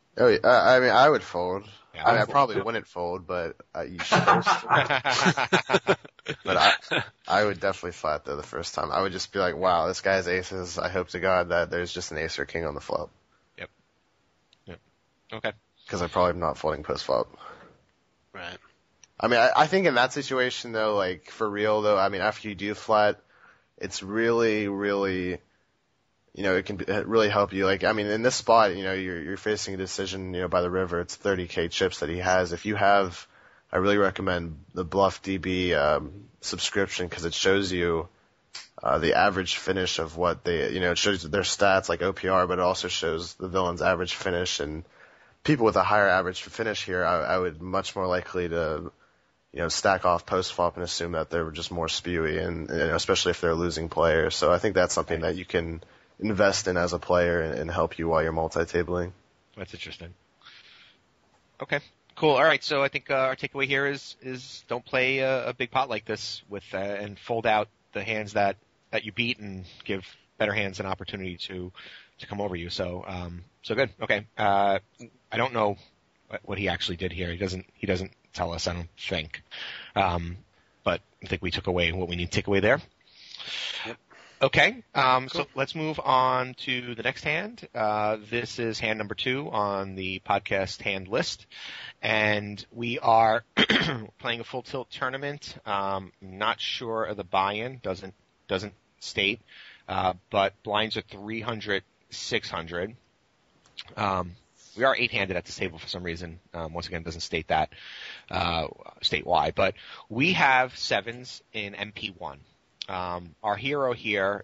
Oh, yeah. I mean, I would fold. Yeah, I probably wouldn't fold, but you should. But I would definitely flat though the first time. I would just be like, wow, this guy has aces. I hope to God that there's just an ace or king on the flop. Yep. Okay. Because I probably am not folding post flop. Right. I mean, I think in that situation though, like for real though, I mean, after you do flat, it's really, really, it can really help you. Like, I mean, in this spot, you're facing a decision, by the river. It's 30K chips that he has. If you have, I really recommend the Bluff DB subscription because it shows you the average finish of what it shows their stats like OPR, but it also shows the villain's average finish. And people with a higher average finish here, I would much more likely to, stack off post flop and assume that they're just more spewy, and especially if they're a losing player. So I think that's something that you can invest in as a player and help you while you're multi-tabling. That's interesting. Okay, cool. All right, so I think our takeaway here is don't play a big pot like this with and fold out the hands that you beat and give better hands an opportunity to come over you. So good. Okay. I don't know what he actually did here. He doesn't tell us, I don't think. But I think we took away what we need to take away there. Yep. Okay, Cool. So let's move on to the next hand. This is hand number 2 on the podcast hand list, and we are playing a full tilt tournament. Not sure of the buy-in, doesn't state, but blinds are 300, 600. We are 8-handed at this table for some reason. Once again, it doesn't state that, state why, but we have 7s in MP1. Our hero here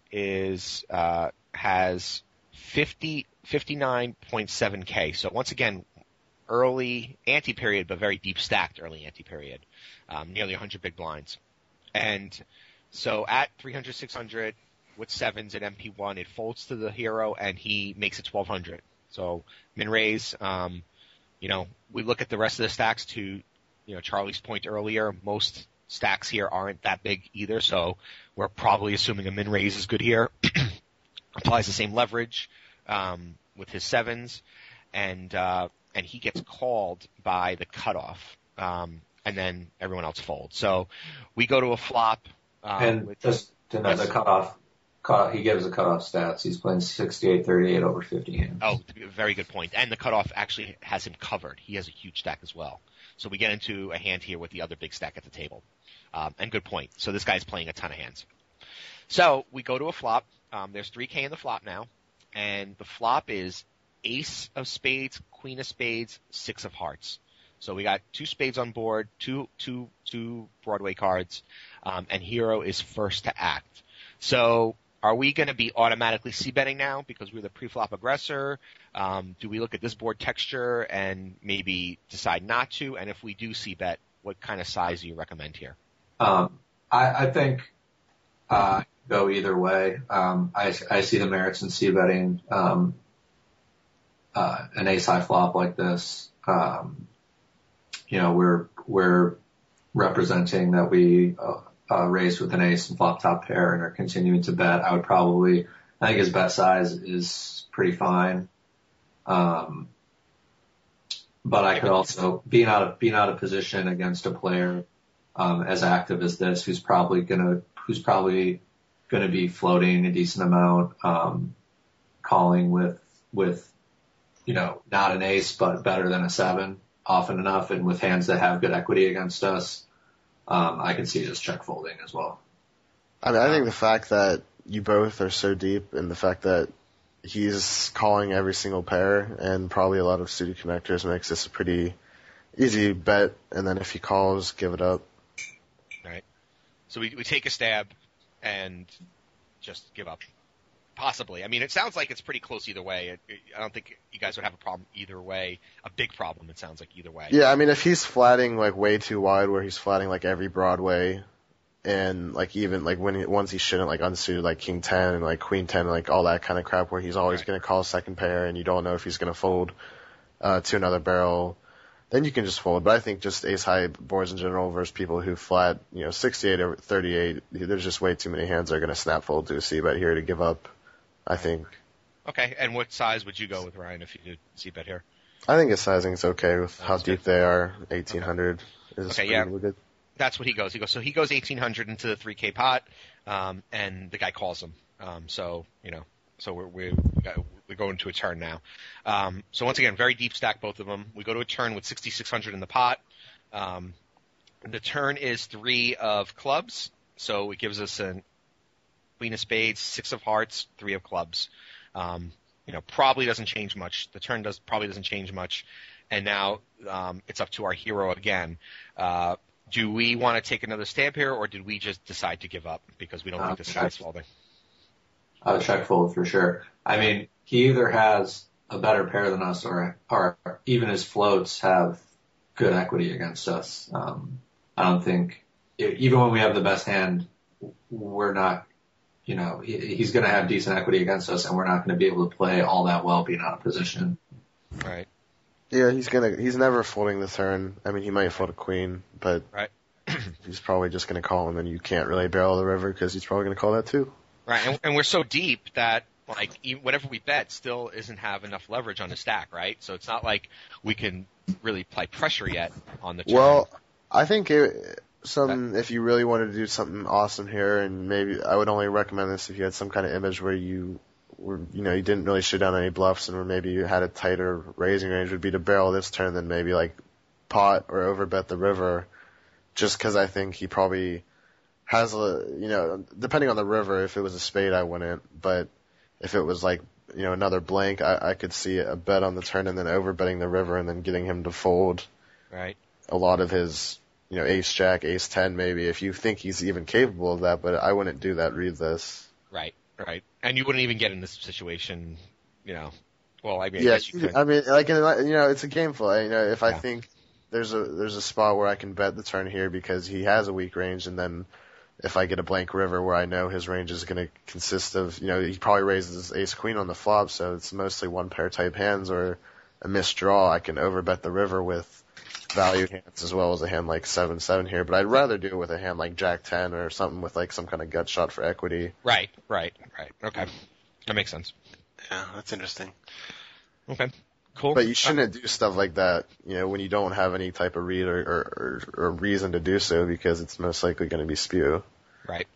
has 59.7K. So once again, early anti-period, but very deep stacked early anti-period. Nearly 100 big blinds. And so at 300, 600 with 7s at MP1, it folds to the hero and he makes it 1200. So min raise, we look at the rest of the stacks to, Charlie's point earlier, most stacks here aren't that big either, so we're probably assuming a min raise is good here. Applies the same leverage with his 7s, and he gets called by the cutoff, and then everyone else folds. So we go to a flop. And just to know the cutoff, he gives the cutoff stats. He's playing 68-38 over 50 hands. Oh, very good point. And the cutoff actually has him covered. He has a huge stack as well. So we get into a hand here with the other big stack at the table. And good point. So this guy's playing a ton of hands. So we go to a flop. There's 3K in the flop now. And the flop is ace of spades, queen of spades, 6 of hearts. So we got 2 spades on board, two Broadway cards, and hero is first to act. So are we going to be automatically c-betting now because we're the pre-flop aggressor? Do we look at this board texture and maybe decide not to? And if we do c-bet, what kind of size do you recommend here? I think go either way. I see the merits in c-betting an ace-high flop like this. We're representing that we raised with an ace and flop top pair and are continuing to bet. I think his bet size is pretty fine. But I could also, being out of position against a player, as active as this, who's probably gonna be floating a decent amount, calling with, not an ace, but better than a 7 often enough. And with hands that have good equity against us, I can see just check folding as well. I mean, I think the fact that you both are so deep and the fact that he's calling every single pair and probably a lot of suited connectors makes this a pretty easy bet. And then if he calls, give it up. Right. So we take a stab and just give up. Possibly. I mean, it sounds like it's pretty close either way. I don't think you guys would have a problem either way. A big problem, it sounds like, either way. Yeah, I mean, if he's flatting like way too wide, where he's flatting like every Broadway, and like even like once he shouldn't, like unsuited like King 10 and like Queen 10, like all that kind of crap, where he's always going to call second pair and you don't know if he's going to fold to another barrel, then you can just fold. But I think just ace high boards in general versus people who flat, 68 or 38, there's just way too many hands that are going to snap fold to a c-bet here to give up, I think. Okay, and what size would you go with, Ryan, if you did c-bet here? I think his sizing's okay with how That's deep they are. 1800 is Okay, pretty yeah. good. That's what he goes. So he goes 1800 into the 3K pot, and the guy calls him. So we're going to a turn now. So once again, very deep stack, both of them. We go to a turn with 6600 in the pot. The turn is 3 of clubs, so it gives us a queen of spades, 6 of hearts, 3 of clubs. Probably doesn't change much. The turn probably doesn't change much. And now it's up to our hero again. Do we want to take another stab here, or did we just decide to give up because we don't think this guy's folding? I would check fold for sure. I mean, he either has a better pair than us, or even his floats have good equity against us. I don't think, even when we have the best hand, we're not, he's going to have decent equity against us, and we're not going to be able to play all that well being out of position. Right. Yeah, he's never folding the turn. I mean, he might fold a queen, but right. He's probably just going to call, and then you can't really barrel the river because he's probably going to call that too. Right, and we're so deep that whatever we bet still isn't have enough leverage on the stack, right? So it's not like we can really apply pressure yet on the turn. Well, I think if you really wanted to do something awesome here, and maybe I would only recommend this if you had some kind of image where you didn't really shoot down any bluffs, and where maybe you had a tighter raising range, would be to barrel this turn, then maybe like pot or overbet the river, just because I think he probably has depending on the river, if it was a spade, I wouldn't, but if it was like, another blank, I could see a bet on the turn and then overbetting the river and then getting him to fold. Right. A lot of his, ace jack, ace 10 maybe, if you think he's even capable of that, but I wouldn't do that, read this. Right. And you wouldn't even get in this situation, well, I mean, yeah, I guess you could. I mean, like, it's a game flow. If I think there's a spot where I can bet the turn here because he has a weak range, and then if I get a blank river where I know his range is going to consist of, he probably raises ace queen on the flop, so it's mostly one pair type hands or a missed draw, I can overbet the river with value hands as well as a hand like 7-7 here. But I'd rather do it with a hand like jack 10 or something with like some kind of gut shot for equity. Right. Okay. That makes sense. Yeah, that's interesting. Okay. Cool. But you shouldn't do stuff like that, when you don't have any type of read or reason to do so, because it's most likely going to be spew. Right.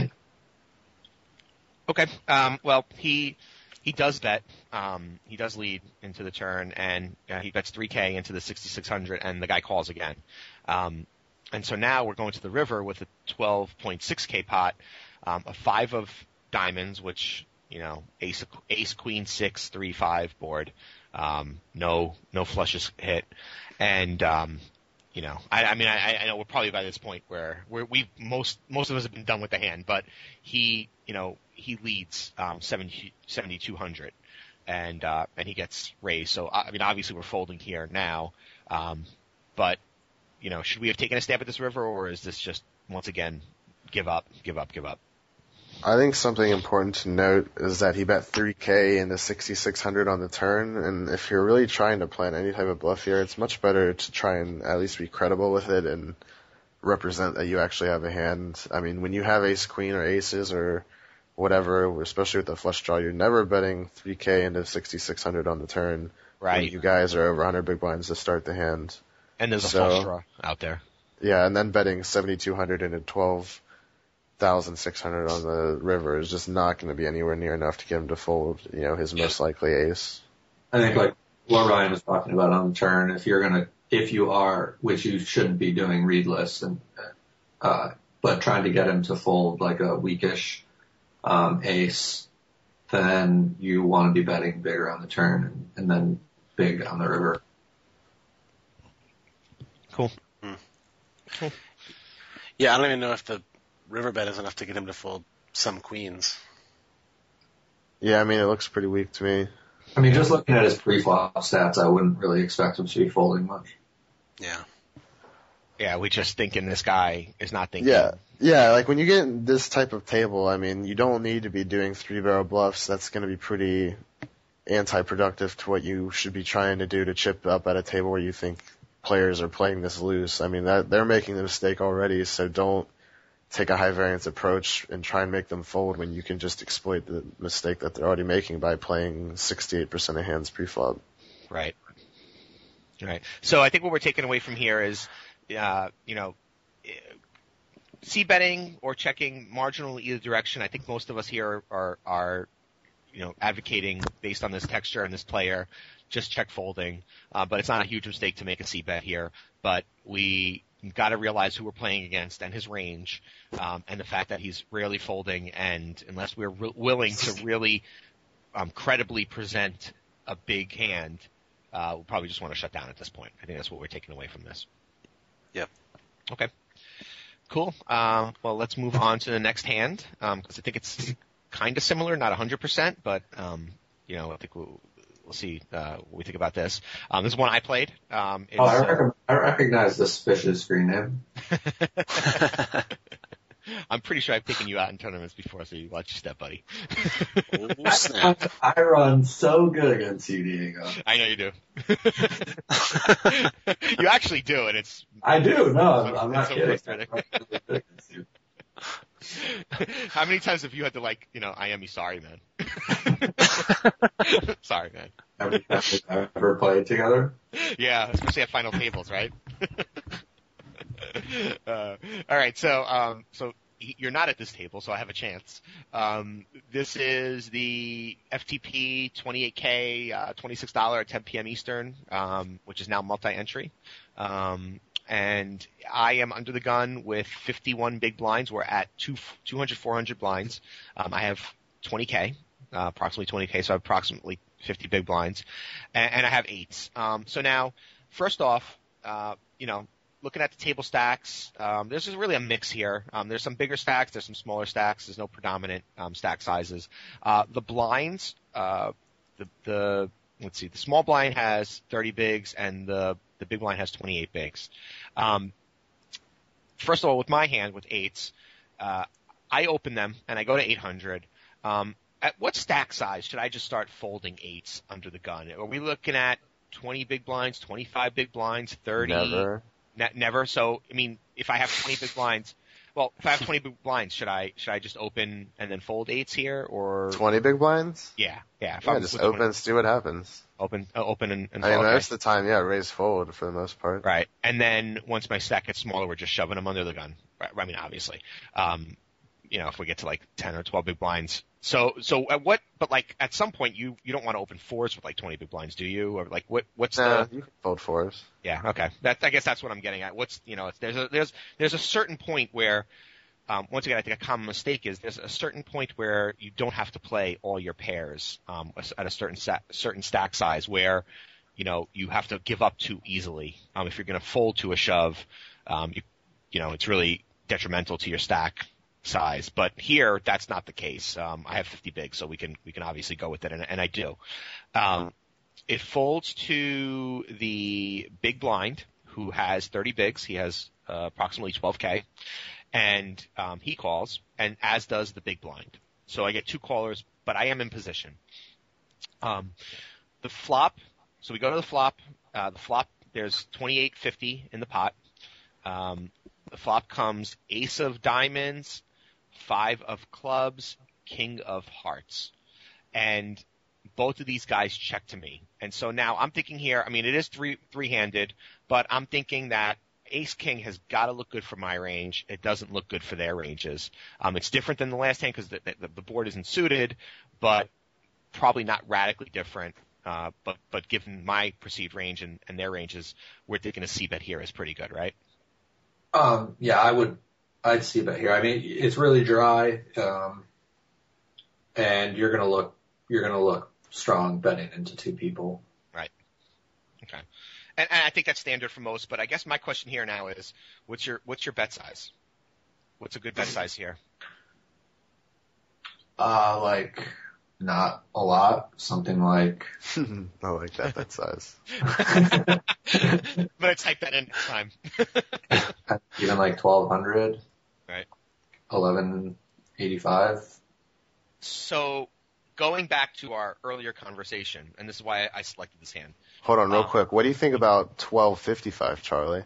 Okay. Well, he does bet. He does lead into the turn, and he bets 3K into the 6,600, and the guy calls again. And so now we're going to the river with a 12.6K pot, a 5 of diamonds, which, ace, queen, 6, 3, 5 board. No flushes hit. And, I know we're probably by this point where most of us have been done with the hand, but he leads, 7,200 and he gets raised. So, obviously we're folding here now. But, should we have taken a stab at this river, or is this just, once again, give up? I think something important to note is that he bet 3K into 6,600 on the turn, and if you're really trying to plan any type of bluff here, it's much better to try and at least be credible with it and represent that you actually have a hand. I mean, when you have ace queen or aces or whatever, especially with the flush draw, you're never betting 3K into 6,600 on the turn. Right. When you guys are over 100 big blinds to start the hand. And there's a flush draw out there. Yeah, and then betting 7,200 into 12,600 on the river is just not going to be anywhere near enough to get him to fold, his most likely ace. I think like what Ryan was talking about on the turn, if you are, which you shouldn't be doing readless, and but trying to get him to fold like a weakish ace, then you want to be betting bigger on the turn and then big on the river. Cool. Cool. Yeah, I don't even know if the river bet is enough to get him to fold some queens. Yeah, I mean, it looks pretty weak to me. I mean, just looking at his pre-flop stats, I wouldn't really expect him to be folding much. Yeah. Yeah, we're just thinking this guy is not thinking. Yeah, like when you get in this type of table, I mean, you don't need to be doing 3-barrel bluffs. That's going to be pretty anti-productive to what you should be trying to do to chip up at a table where you think players are playing this loose. I mean, they're making the mistake already, so don't take a high variance approach and try and make them fold when you can just exploit the mistake that they're already making by playing 68% of hands pre-flop. Right. Right. So I think what we're taking away from here is, c-betting or checking marginal either direction. I think most of us here are advocating based on this texture and this player, just check folding. But it's not a huge mistake to make a c-bet here. But we got to realize who we're playing against and his range, and the fact that he's rarely folding. And unless we're willing to really credibly present a big hand, we'll probably just want to shut down at this point. I think that's what we're taking away from this. Yep. Okay. Cool. Well, let's move on to the next hand, because I think it's kind of similar, not 100%, but, I think we'll see what we think about this. This is one I played. I recognize this fish's screen name. I'm pretty sure I've taken you out in tournaments before, so you watch your step, buddy. Oh, snap. I run so good against you, Diego. I know you do. You actually do, and it's... I do. No, I'm not kidding. How many times have you had to, I am sorry, man. Sorry, man. How many times have we ever played together? Yeah, especially at final tables, right? All right, so you're not at this table, so I have a chance. This is the FTP 28K, $26 at 10 p.m. Eastern, which is now multi-entry. And I am under the gun with 51 big blinds. We're at 200, 400 blinds. I have 20K, approximately 20K, so I have approximately 50 big blinds. And I have eights. So now, first off, looking at the table stacks, there's really a mix here. There's some bigger stacks, there's some smaller stacks, there's no predominant stack sizes. The blinds, the small blind has 30 bigs and the big blind has 28 bigs. First of all, with my hand, with eights, I open them and I go to 800. At what stack size should I just start folding eights under the gun? Are we looking at 20 big blinds, 25 big blinds, 30? Never. Never. So, if I have 20 big blinds, if I have 20 big blinds, should I just open and then fold eights here, or 20 big blinds? Yeah. Just open and see what happens. Open and fold. Most of the time, raise fold for the most part. Right. And then once my stack gets smaller, we're just shoving them under the gun. Right. Obviously. If we get to 10 or 12 big blinds. So at some point you don't want to open fours with 20 big blinds, do you? Or what's you can fold fours. Yeah, okay. I guess that's what I'm getting at. There's a certain point where, once again, I think a common mistake is there's a certain point where you don't have to play all your pairs, at a certain stack size where, you have to give up too easily. If you're going to fold to a shove, it's really detrimental to your stack size. But here, that's not the case. I have 50 bigs, so we can obviously go with it, and I do. It folds to the big blind, who has 30 bigs. He has approximately 12K, and he calls, and as does the big blind. So I get two callers, but I am in position. The flop, so we go to the flop. The flop, there's 28.50 in the pot. The flop comes ace of diamonds, 5 of clubs, king of hearts. And both of these guys check to me. And so now I'm thinking here, it is three-handed, but I'm thinking that ace-king has got to look good for my range. It doesn't look good for their ranges. It's different than the last hand because the board isn't suited, but probably not radically different. But given my perceived range and their ranges, we're thinking a c-bet here is pretty good, right? I'd see bet here. It's really dry, and you're gonna look strong betting into two people. Right. Okay. And I think that's standard for most, but I guess my question here now is, what's your bet size? What's a good bet size here? Not a lot. Something like I like that bet size. I'm gonna type that in next time. Even 1,200. Right. 1185. So going back to our earlier conversation, and this is why I selected this hand. Hold on real quick. What do you think about 1255, Charlie?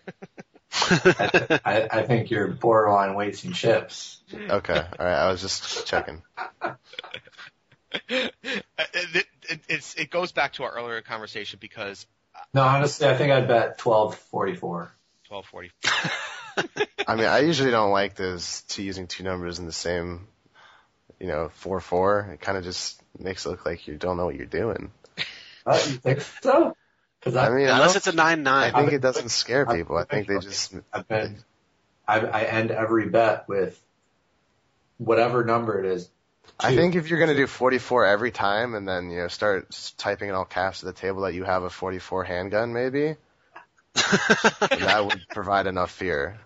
I think you're borderline wasting chips. Okay. All right. I was just checking. It goes back to our earlier conversation because No, honestly, I think I'd bet 1244. 1240. I mean, I usually don't like using two numbers in the same, 4-4. It kind of just makes it look like you don't know what you're doing. You think so? I mean, unless it's a 9-9. I think it doesn't scare people. I think they just. I end every bet with whatever number it is. I think if you're going to do 44 every time and then, start typing in all caps at the table that you have a 44 handgun, maybe, that would provide enough fear.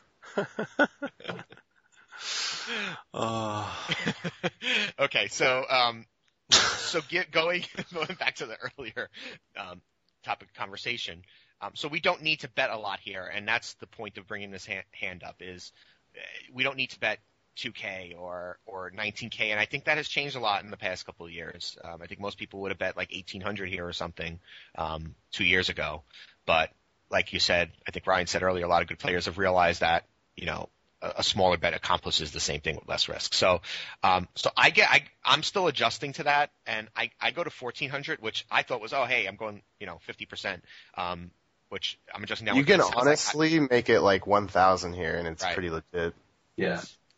Okay, so going back to the earlier topic of conversation. So we don't need to bet a lot here, and that's the point of bringing this hand up is we don't need to bet 2K or 19K, and I think that has changed a lot in the past couple of years. I think most people would have bet like 1,800 here or something 2 years ago, but like you said, I think Ryan said earlier, a lot of good players have realized that a smaller bet accomplishes the same thing with less risk. So I'm still adjusting to that, and I go to 1,400, which I thought was I'm going 50%. Which I'm adjusting now. You can honestly make it like 1,000 here, and it's pretty legit. Yeah.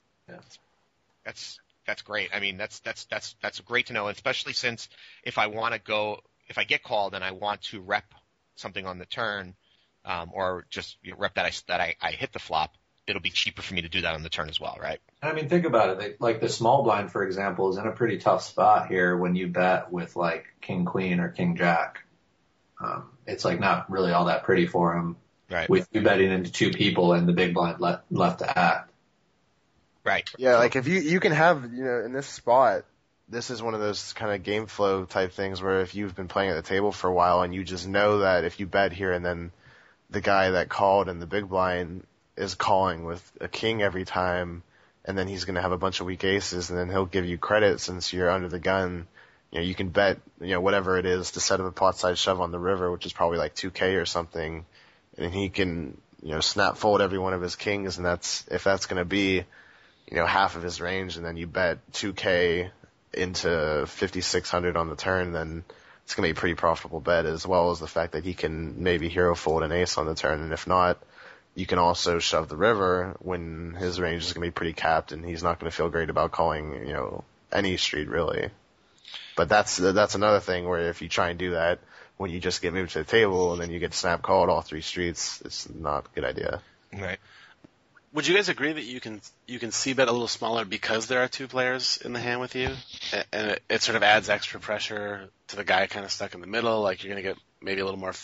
That's great. I mean, that's great to know, especially since if I get called and I want to rep something on the turn, or just rep that I hit the flop, it'll be cheaper for me to do that on the turn as well, right? I mean, think about it. Like the small blind, for example, is in a pretty tough spot here when you bet with like King Queen or King Jack. It's like not really all that pretty for him. Right. With you betting into two people and the big blind left to act. Right. Yeah, like if you can have, in this spot, this is one of those kind of game flow type things where if you've been playing at the table for a while and you just know that if you bet here and then the guy that called in the big blind is calling with a king every time, and then he's going to have a bunch of weak aces, and then he'll give you credit since you're under the gun. You can bet, whatever it is to set up a pot side shove on the river, which is probably like 2K or something, and he can, snap fold every one of his kings, and if that's going to be, half of his range, and then you bet 2K into 5,600 on the turn, then it's going to be a pretty profitable bet, as well as the fact that he can maybe hero fold an ace on the turn, and if not, you can also shove the river when his range is going to be pretty capped, and he's not going to feel great about calling, any street really. But that's another thing where if you try and do that when you just get moved to the table and then you get snap called all three streets, it's not a good idea. Right. Would you guys agree that you can c-bet a little smaller because there are two players in the hand with you, and it sort of adds extra pressure to the guy kind of stuck in the middle? Like you're going to get maybe a little more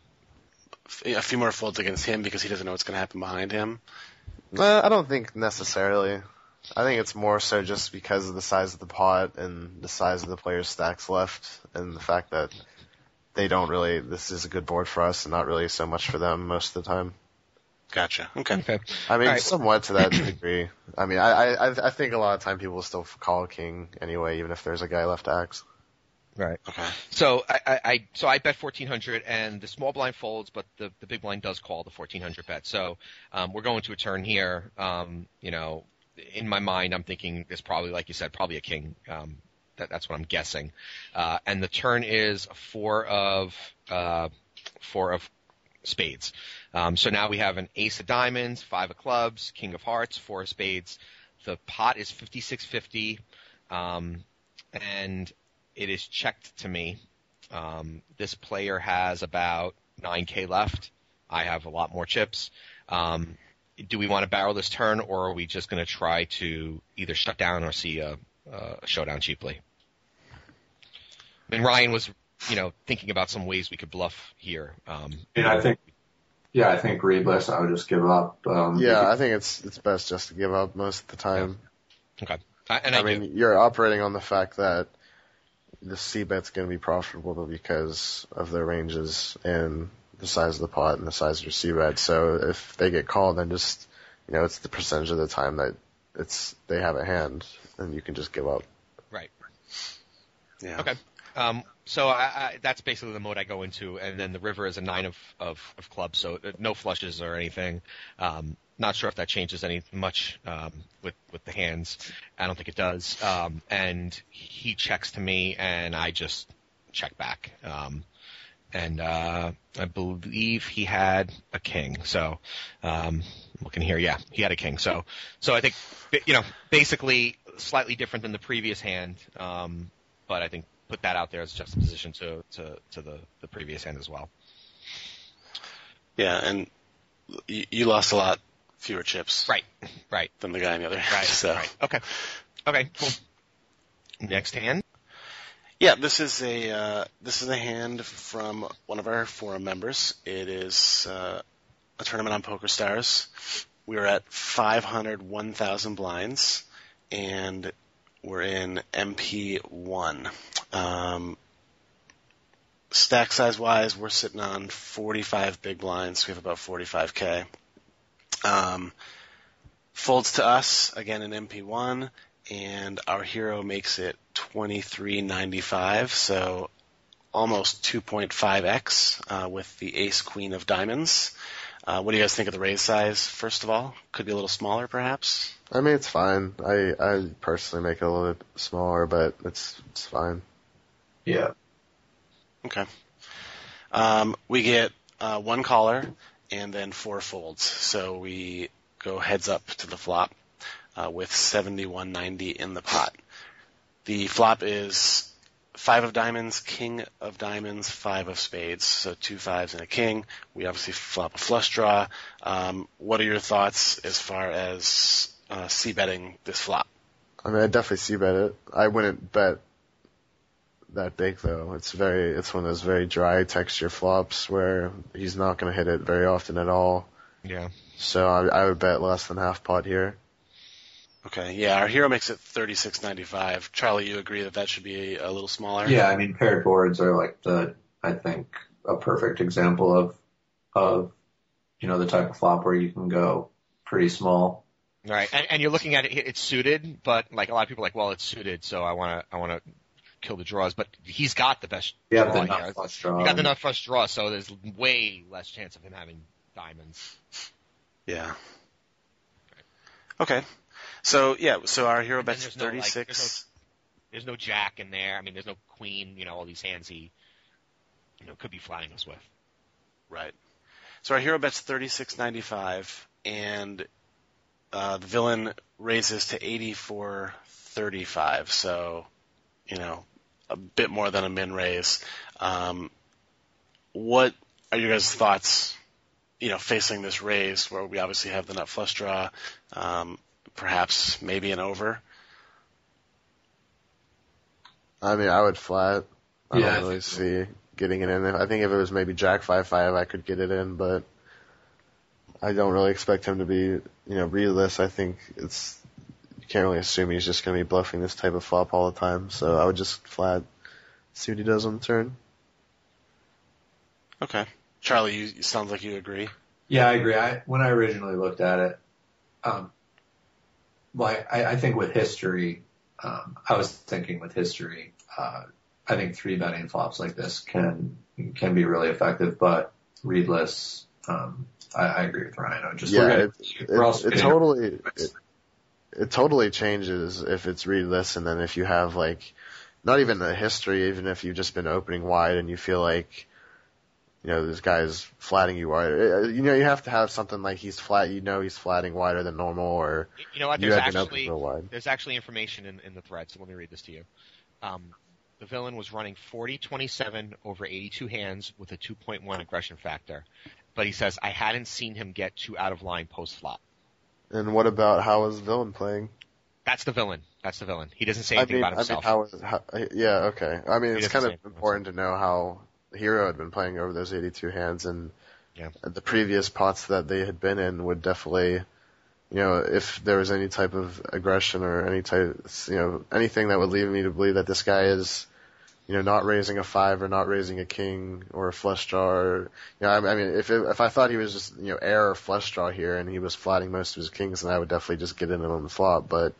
a few more folds against him because he doesn't know what's going to happen behind him? I don't think necessarily. I think it's more so just because of the size of the pot and the size of the players' stacks left, and the fact that they don't really. This is a good board for us, and not really so much for them most of the time. Gotcha. Okay. I mean, Right. somewhat to that degree. I mean, I think a lot of time people will still call king anyway, even if there's a guy left to axe. Right. Okay. So I bet 1,400, and the small blind folds, but the big blind does call the 1,400 bet. So we're going to a turn here. In my mind, I'm thinking it's probably, like you said, probably a king. That's what I'm guessing. And the turn is four of spades. So now we have an ace of diamonds, 5 of clubs, king of hearts, 4 of spades. The pot is 56-50, and it is checked to me. This player has about 9K left. I have a lot more chips. Do we want to barrel this turn, or are we just going to try to either shut down or see a showdown cheaply? And Ryan was, thinking about some ways we could bluff here. I think readless, I would just give up. I think it's best just to give up most of the time. Okay. You're operating on the fact that the c-bet's going to be profitable because of their ranges and the size of the pot and the size of your c-bet. So if they get called, then just, it's the percentage of the time that they have a hand, and you can just give up. Right. Yeah. Okay. So I that's basically the mode I go into, and then the river is a 9 of clubs, so no flushes or anything. Not sure if that changes much with the hands. I don't think it does. And he checks to me, and I just check back. and I believe he had a king. So, looking here, yeah, he had a king. So I think, basically slightly different than the previous hand, but I think put that out there as juxtaposition to the previous hand as well. Yeah, and you lost a lot fewer chips, Right, than the guy on the other hand. So. Right. Okay, cool. Next hand. Yeah, this is a hand from one of our forum members. It is a tournament on PokerStars. We were at 1,000 blinds, and we're in MP1. Stack size wise, we're sitting on 45 big blinds. We have about 45K. Folds to us again in MP1. And our hero makes it 23.95, so almost 2.5x with the ace queen of diamonds. What do you guys think of the raise size, first of all? Could be a little smaller, perhaps? I mean, it's fine. I personally make it a little bit smaller, but it's fine. Yeah. Okay. We get one caller and then 4 folds, so we go heads up to the flop. With 71.90 in the pot. The flop is 5 of diamonds, king of diamonds, 5 of spades, so 2 5s and a king. We obviously flop a flush draw. What are your thoughts as far as c-betting this flop? I mean, I definitely c-bet it. I wouldn't bet that big though. It's one of those very dry texture flops where he's not going to hit it very often at all. Yeah. So I would bet less than half pot here. Okay, yeah, our hero makes it 36.95. Charlie, you agree that should be a little smaller? Yeah, I mean, paired boards are like I think, a perfect example of the type of flop where you can go pretty small. Right, and you're looking at it, it's suited, but like a lot of people are like, well, it's suited, so I want to kill the draws, but he's got the best Yeah, draw the here. nut flush draw. He got the nut flush draw, so there's way less chance of him having diamonds. Yeah. Okay. So our hero bets 36. There's no jack in there. I mean, there's no queen. All these hands he, could be flatting us with. Right. So our hero bets 36.95, and the villain raises to 84.35. So, a bit more than a min raise. What are your guys' thoughts? Facing this raise where we obviously have the nut flush draw. Perhaps maybe an over. I mean, I would flat. I Yeah, don't really see getting it in. I think if it was maybe Jack 5-5, I could get it in, but I don't really expect him to be, readless. I think you can't really assume he's just going to be bluffing this type of flop all the time. So I would just flat, see what he does on the turn. Okay. Charlie, you sounds like you agree. Yeah, I agree. When I originally looked at it, I think with history, I was thinking with history, I think 3-betting flops like this can be really effective, but readless, I agree with Ryan. It totally changes if it's readless, and then if you have not even a history, even if you've just been opening wide and you feel like, this guy's flatting you wider. You have to have something like he's flatting wider than normal, or you know what? There's actually information in the thread, so let me read this to you. The villain was running 40-27 over 82 hands with a 2.1 aggression factor, but he says I hadn't seen him get too out of line post flop. And what about how is the villain playing? That's the villain. He doesn't say anything about himself. Yeah, okay. I mean, it's kind of important to know how Hero had been playing over those 82 hands, and the previous pots that they had been in would definitely, if there was any type of aggression or any type, anything that would lead me to believe that this guy is, not raising a 5 or not raising a king or a flush draw, or, I mean, if I thought he was just, air or flush draw here and he was flatting most of his kings, then I would definitely just get in it on the flop, but,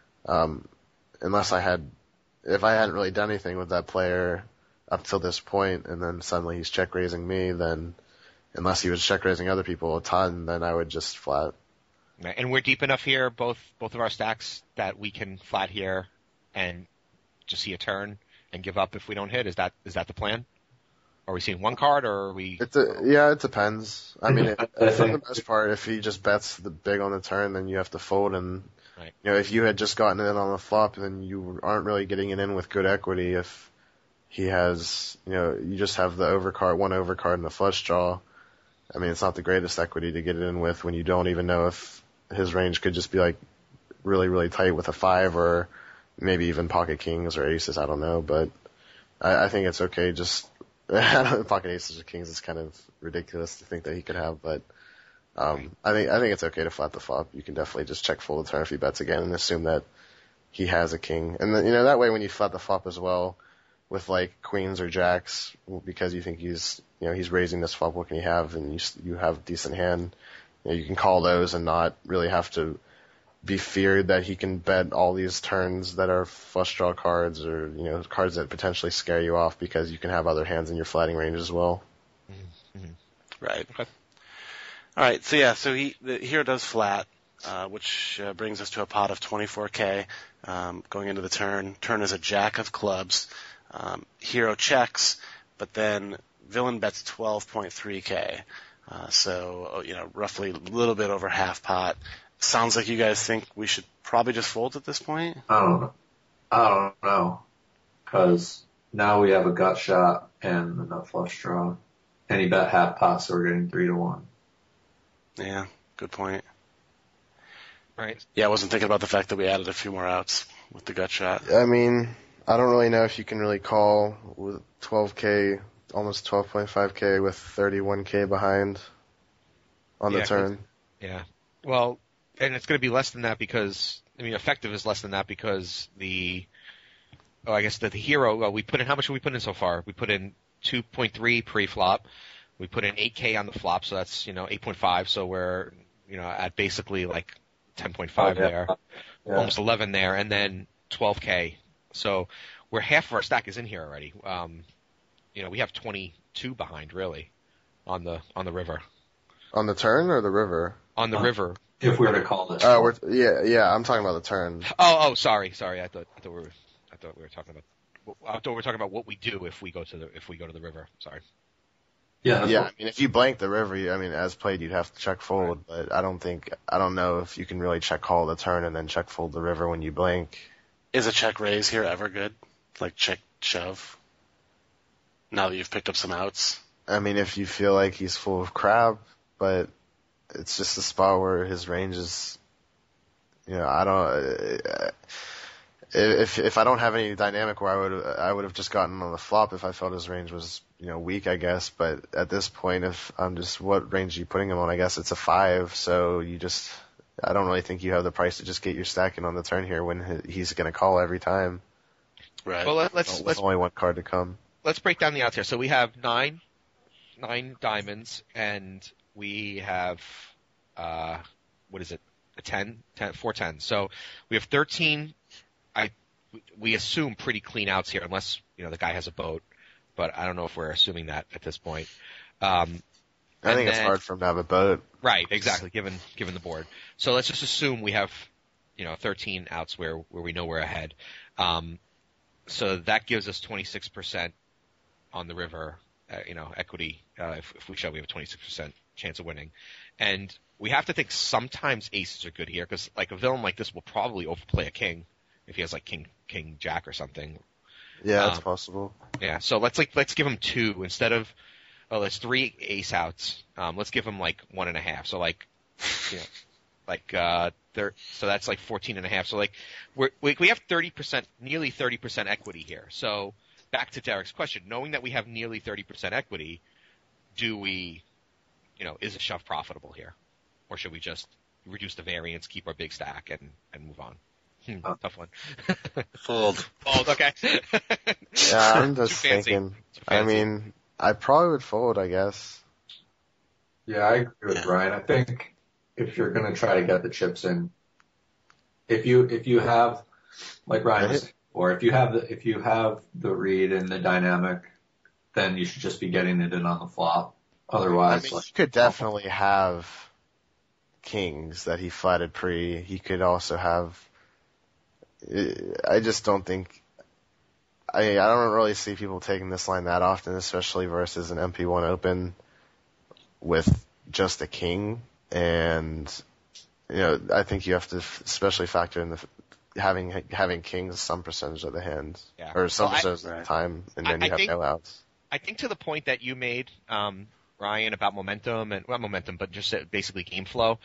if I hadn't really done anything with that player up till this point, and then suddenly he's check raising me, then unless he was check raising other people a ton, then I would just flat. And we're deep enough here, both of our stacks, that we can flat here and just see a turn and give up if we don't hit. Is that the plan? Are we seeing one card, or are we? It depends. I mean, I for the think- most part, if he just bets the big on the turn, then you have to fold. And Right. if you had just gotten it on the flop, then you aren't really getting it in with good equity. If he has, you just have the one overcard and the flush draw. I mean, it's not the greatest equity to get it in with when you don't even know if his range could just be like really, really tight with a 5 or maybe even pocket kings or aces. I don't know, but I think it's okay. Just pocket aces or kings is kind of ridiculous to think that he could have, but I think it's okay to flat the flop. You can definitely just check fold the turn if he bets again and assume that he has a king, and then, that way when you flat the flop as well with like queens or jacks, because you think he's raising this flop, what can he have, and you have a decent hand, you can call those and not really have to be feared that he can bet all these turns that are flush draw cards or, cards that potentially scare you off, because you can have other hands in your flatting range as well. Mm-hmm. Right. Okay. All right. So the hero does flat, which brings us to a pot of 24K going into the turn. Turn is a jack of clubs. Hero checks, but then villain bets 12.3K. So roughly a little bit over half pot. Sounds like you guys think we should probably just fold at this point? I don't know. Because now we have a gut shot and a nut flush draw. And he bet half pot, so we're getting 3-1. Yeah, good point. Right. Yeah, I wasn't thinking about the fact that we added a few more outs with the gut shot. I mean, I don't really know if you can really call with 12K, almost 12.5K with 31K behind on the turn. Yeah. Well, and it's going to be less than that because, effective is less than that because the hero, well, we put in, how much have we put in so far? We put in 2.3 pre-flop. We put in 8K on the flop, so that's, 8.5. So we're, at basically like 10.5 there, almost 11 there, and then 12K. So we're half of our stack is in here already. We have 22 behind really on the river. On the turn or the river? On the river. If we were to call this. I'm talking about the turn. Oh, sorry. I thought we were talking about what we do if we go to the river. Sorry. Yeah. I mean, if you blank the river, as played, you'd have to check fold, but I don't know if you can really check call the turn and then check fold the river when you blank. Is a check raise here ever good? Like check shove? Now that you've picked up some outs? I mean, if you feel like he's full of crap, but it's just a spot where his range is, I don't. If I don't have any dynamic where I would have just gotten on the flop if I felt his range was weak, I guess. But at this point, if I'm just, what range are you putting him on? I guess it's a 5. So I don't really think you have the price to just get your stack in on the turn here when he's going to call every time. Right. Well, let's only one card to come. Let's break down the outs here. So we have nine diamonds, and we have what is it? 4 10s. So we have 13. We assume pretty clean outs here, unless the guy has a boat. But I don't know if we're assuming that at this point. I think it's hard for him to have a boat. Right, exactly. Given the board, so let's just assume we have 13 outs where we know we're ahead. So that gives us 26% on the river. Equity. If we show we have a 26% chance of winning, and we have to think sometimes aces are good here because like a villain like this will probably overplay a king if he has like king jack or something. Yeah, that's possible. Yeah, so let's give him 2 instead of there's 3 ace outs. Let's give him like 1.5. So so that's like 14.5. So like we have 30%, nearly 30% equity here. So back to Derek's question, knowing that we have nearly 30% equity, do we, is a shove profitable here, or should we just reduce the variance, keep our big stack, and move on? Tough one. Fold. Fold. Okay. Yeah, I'm just thinking. I mean, I probably would fold, I guess. Yeah, I agree with Ryan. I think if you're going to try to get the chips in, if you have, like Ryan was saying, or if you have the read and the dynamic, then you should just be getting it in on the flop. Otherwise, you could definitely have kings that he flatted pre. He could also have. I just don't think. I don't really see people taking this line that often, especially versus an MP1 open with just a king. And, I think you have to especially factor in having kings some percentage of the hand, or some percentage of the time, and then you have no outs. I think to the point that you made, Ryan, about momentum, and not momentum, but just basically game flow,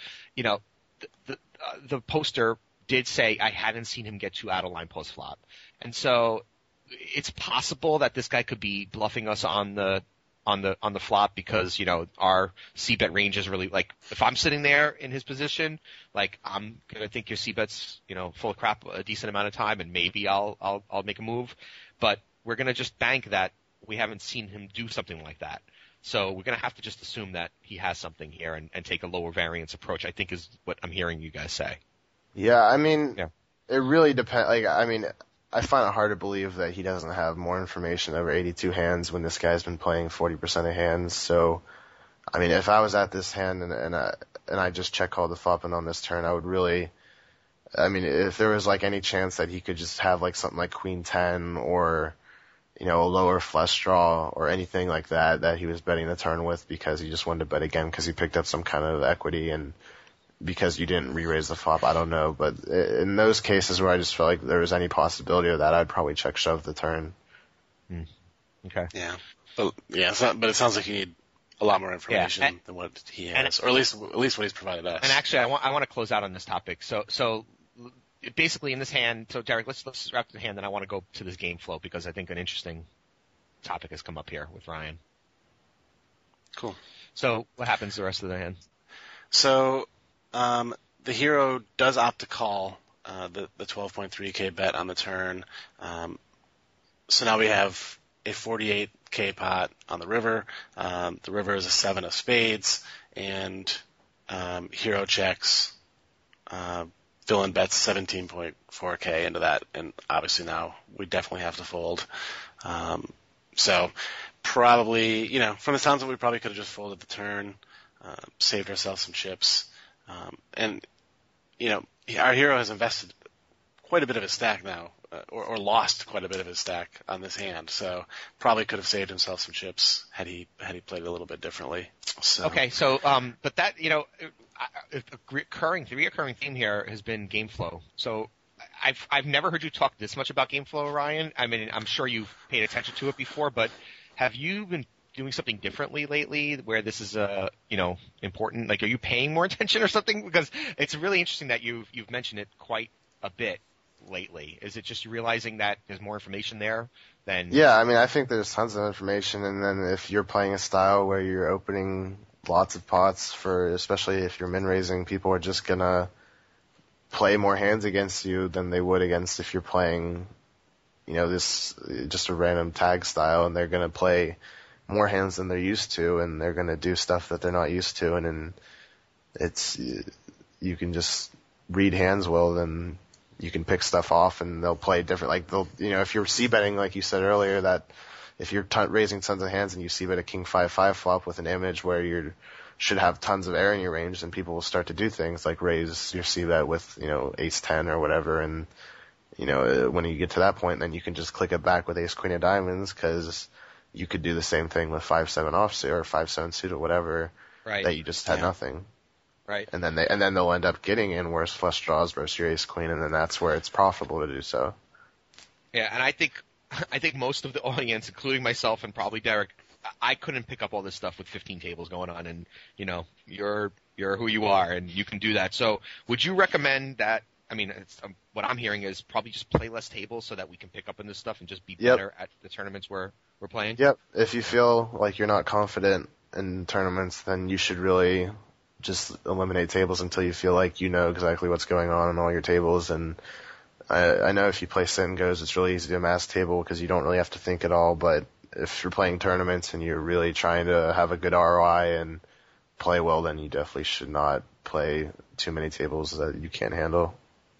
the poster did say I hadn't seen him get too out of line post flop. And so it's possible that this guy could be bluffing us on the flop because, our c-bet range is really, like, if I'm sitting there in his position, like, I'm going to think your c-bet's, full of crap a decent amount of time, and maybe I'll make a move. But we're going to just bank that we haven't seen him do something like that. So we're going to have to just assume that he has something here and take a lower variance approach, I think is what I'm hearing you guys say. Yeah, I mean, It really depends. Like, I mean, I find it hard to believe that he doesn't have more information over 82 hands when this guy's been playing 40% of hands. So, I mean, if I was at this hand and I just check called the flop and on this turn, I would really, I mean, if there was like any chance that he could just have like something like Queen 10 or, a lower flush draw or anything like that he was betting the turn with because he just wanted to bet again because he picked up some kind of equity and because you didn't re-raise the flop, I don't know. But in those cases where I just felt like there was any possibility of that, I'd probably check shove the turn. Okay. Yeah. But it sounds like you need a lot more information than what he has, or at least what he's provided us. And actually, I want to close out on this topic. So basically in this hand, so Derek, let's wrap the hand, then I want to go to this game flow because I think an interesting topic has come up here with Ryan. Cool. So what happens the rest of the hand? So the hero does opt to call the 12.3K bet on the turn. So now we have a 48K pot on the river. The river is a 7 of spades, and hero checks. Dylan bets 17.4K into that, and obviously now we definitely have to fold. So probably, from the sounds of it, we probably could have just folded the turn, saved ourselves some chips. And our hero has invested quite a bit of his stack now, or lost quite a bit of his stack on this hand. So probably could have saved himself some chips had he played it a little bit differently. So. Okay, so but that a reoccurring theme here has been game flow. So I've never heard you talk this much about game flow, Ryan. I mean, I'm sure you've paid attention to it before, but have you been doing something differently lately where this is important? Like, are you paying more attention or something? Because it's really interesting that you've mentioned it quite a bit lately. Is it just realizing that there's more information there than? Yeah, I mean, I think there's tons of information, and then if you're playing a style where you're opening lots of pots especially if you're min raising, people are just gonna play more hands against you than they would against if you're playing, this just a random tag style, and they're gonna play more hands than they're used to, and they're gonna do stuff that they're not used to, and then you can just read hands well, then you can pick stuff off, and they'll play different. Like if you're c-betting, like you said earlier, that if you're raising tons of hands and you c-bet a king 5-5 flop with an image where you should have tons of air in your range, then people will start to do things like raise your c-bet with ace 10 or whatever, and when you get to that point, then you can just click it back with ace queen of diamonds because you could do the same thing with 5-7 offsuit or 5-7 suit or whatever, right? That you just had nothing. Right. And then they'll end up getting in worse flush draws versus your ace queen, and then that's where it's profitable to do so. Yeah, and I think most of the audience, including myself and probably Derek, I couldn't pick up all this stuff with 15 tables going on, and you're who you are, and you can do that. So, would you recommend that? I mean, what I'm hearing is probably just play less tables so that we can pick up on this stuff and just be better at the tournaments we're playing. Yep. If you feel like you're not confident in tournaments, then you should really just eliminate tables until you feel like you know exactly what's going on in all your tables. And I know if you play sit and goes, it's really easy to amass table because you don't really have to think at all. But if you're playing tournaments and you're really trying to have a good ROI and play well, then you definitely should not play too many tables that you can't handle.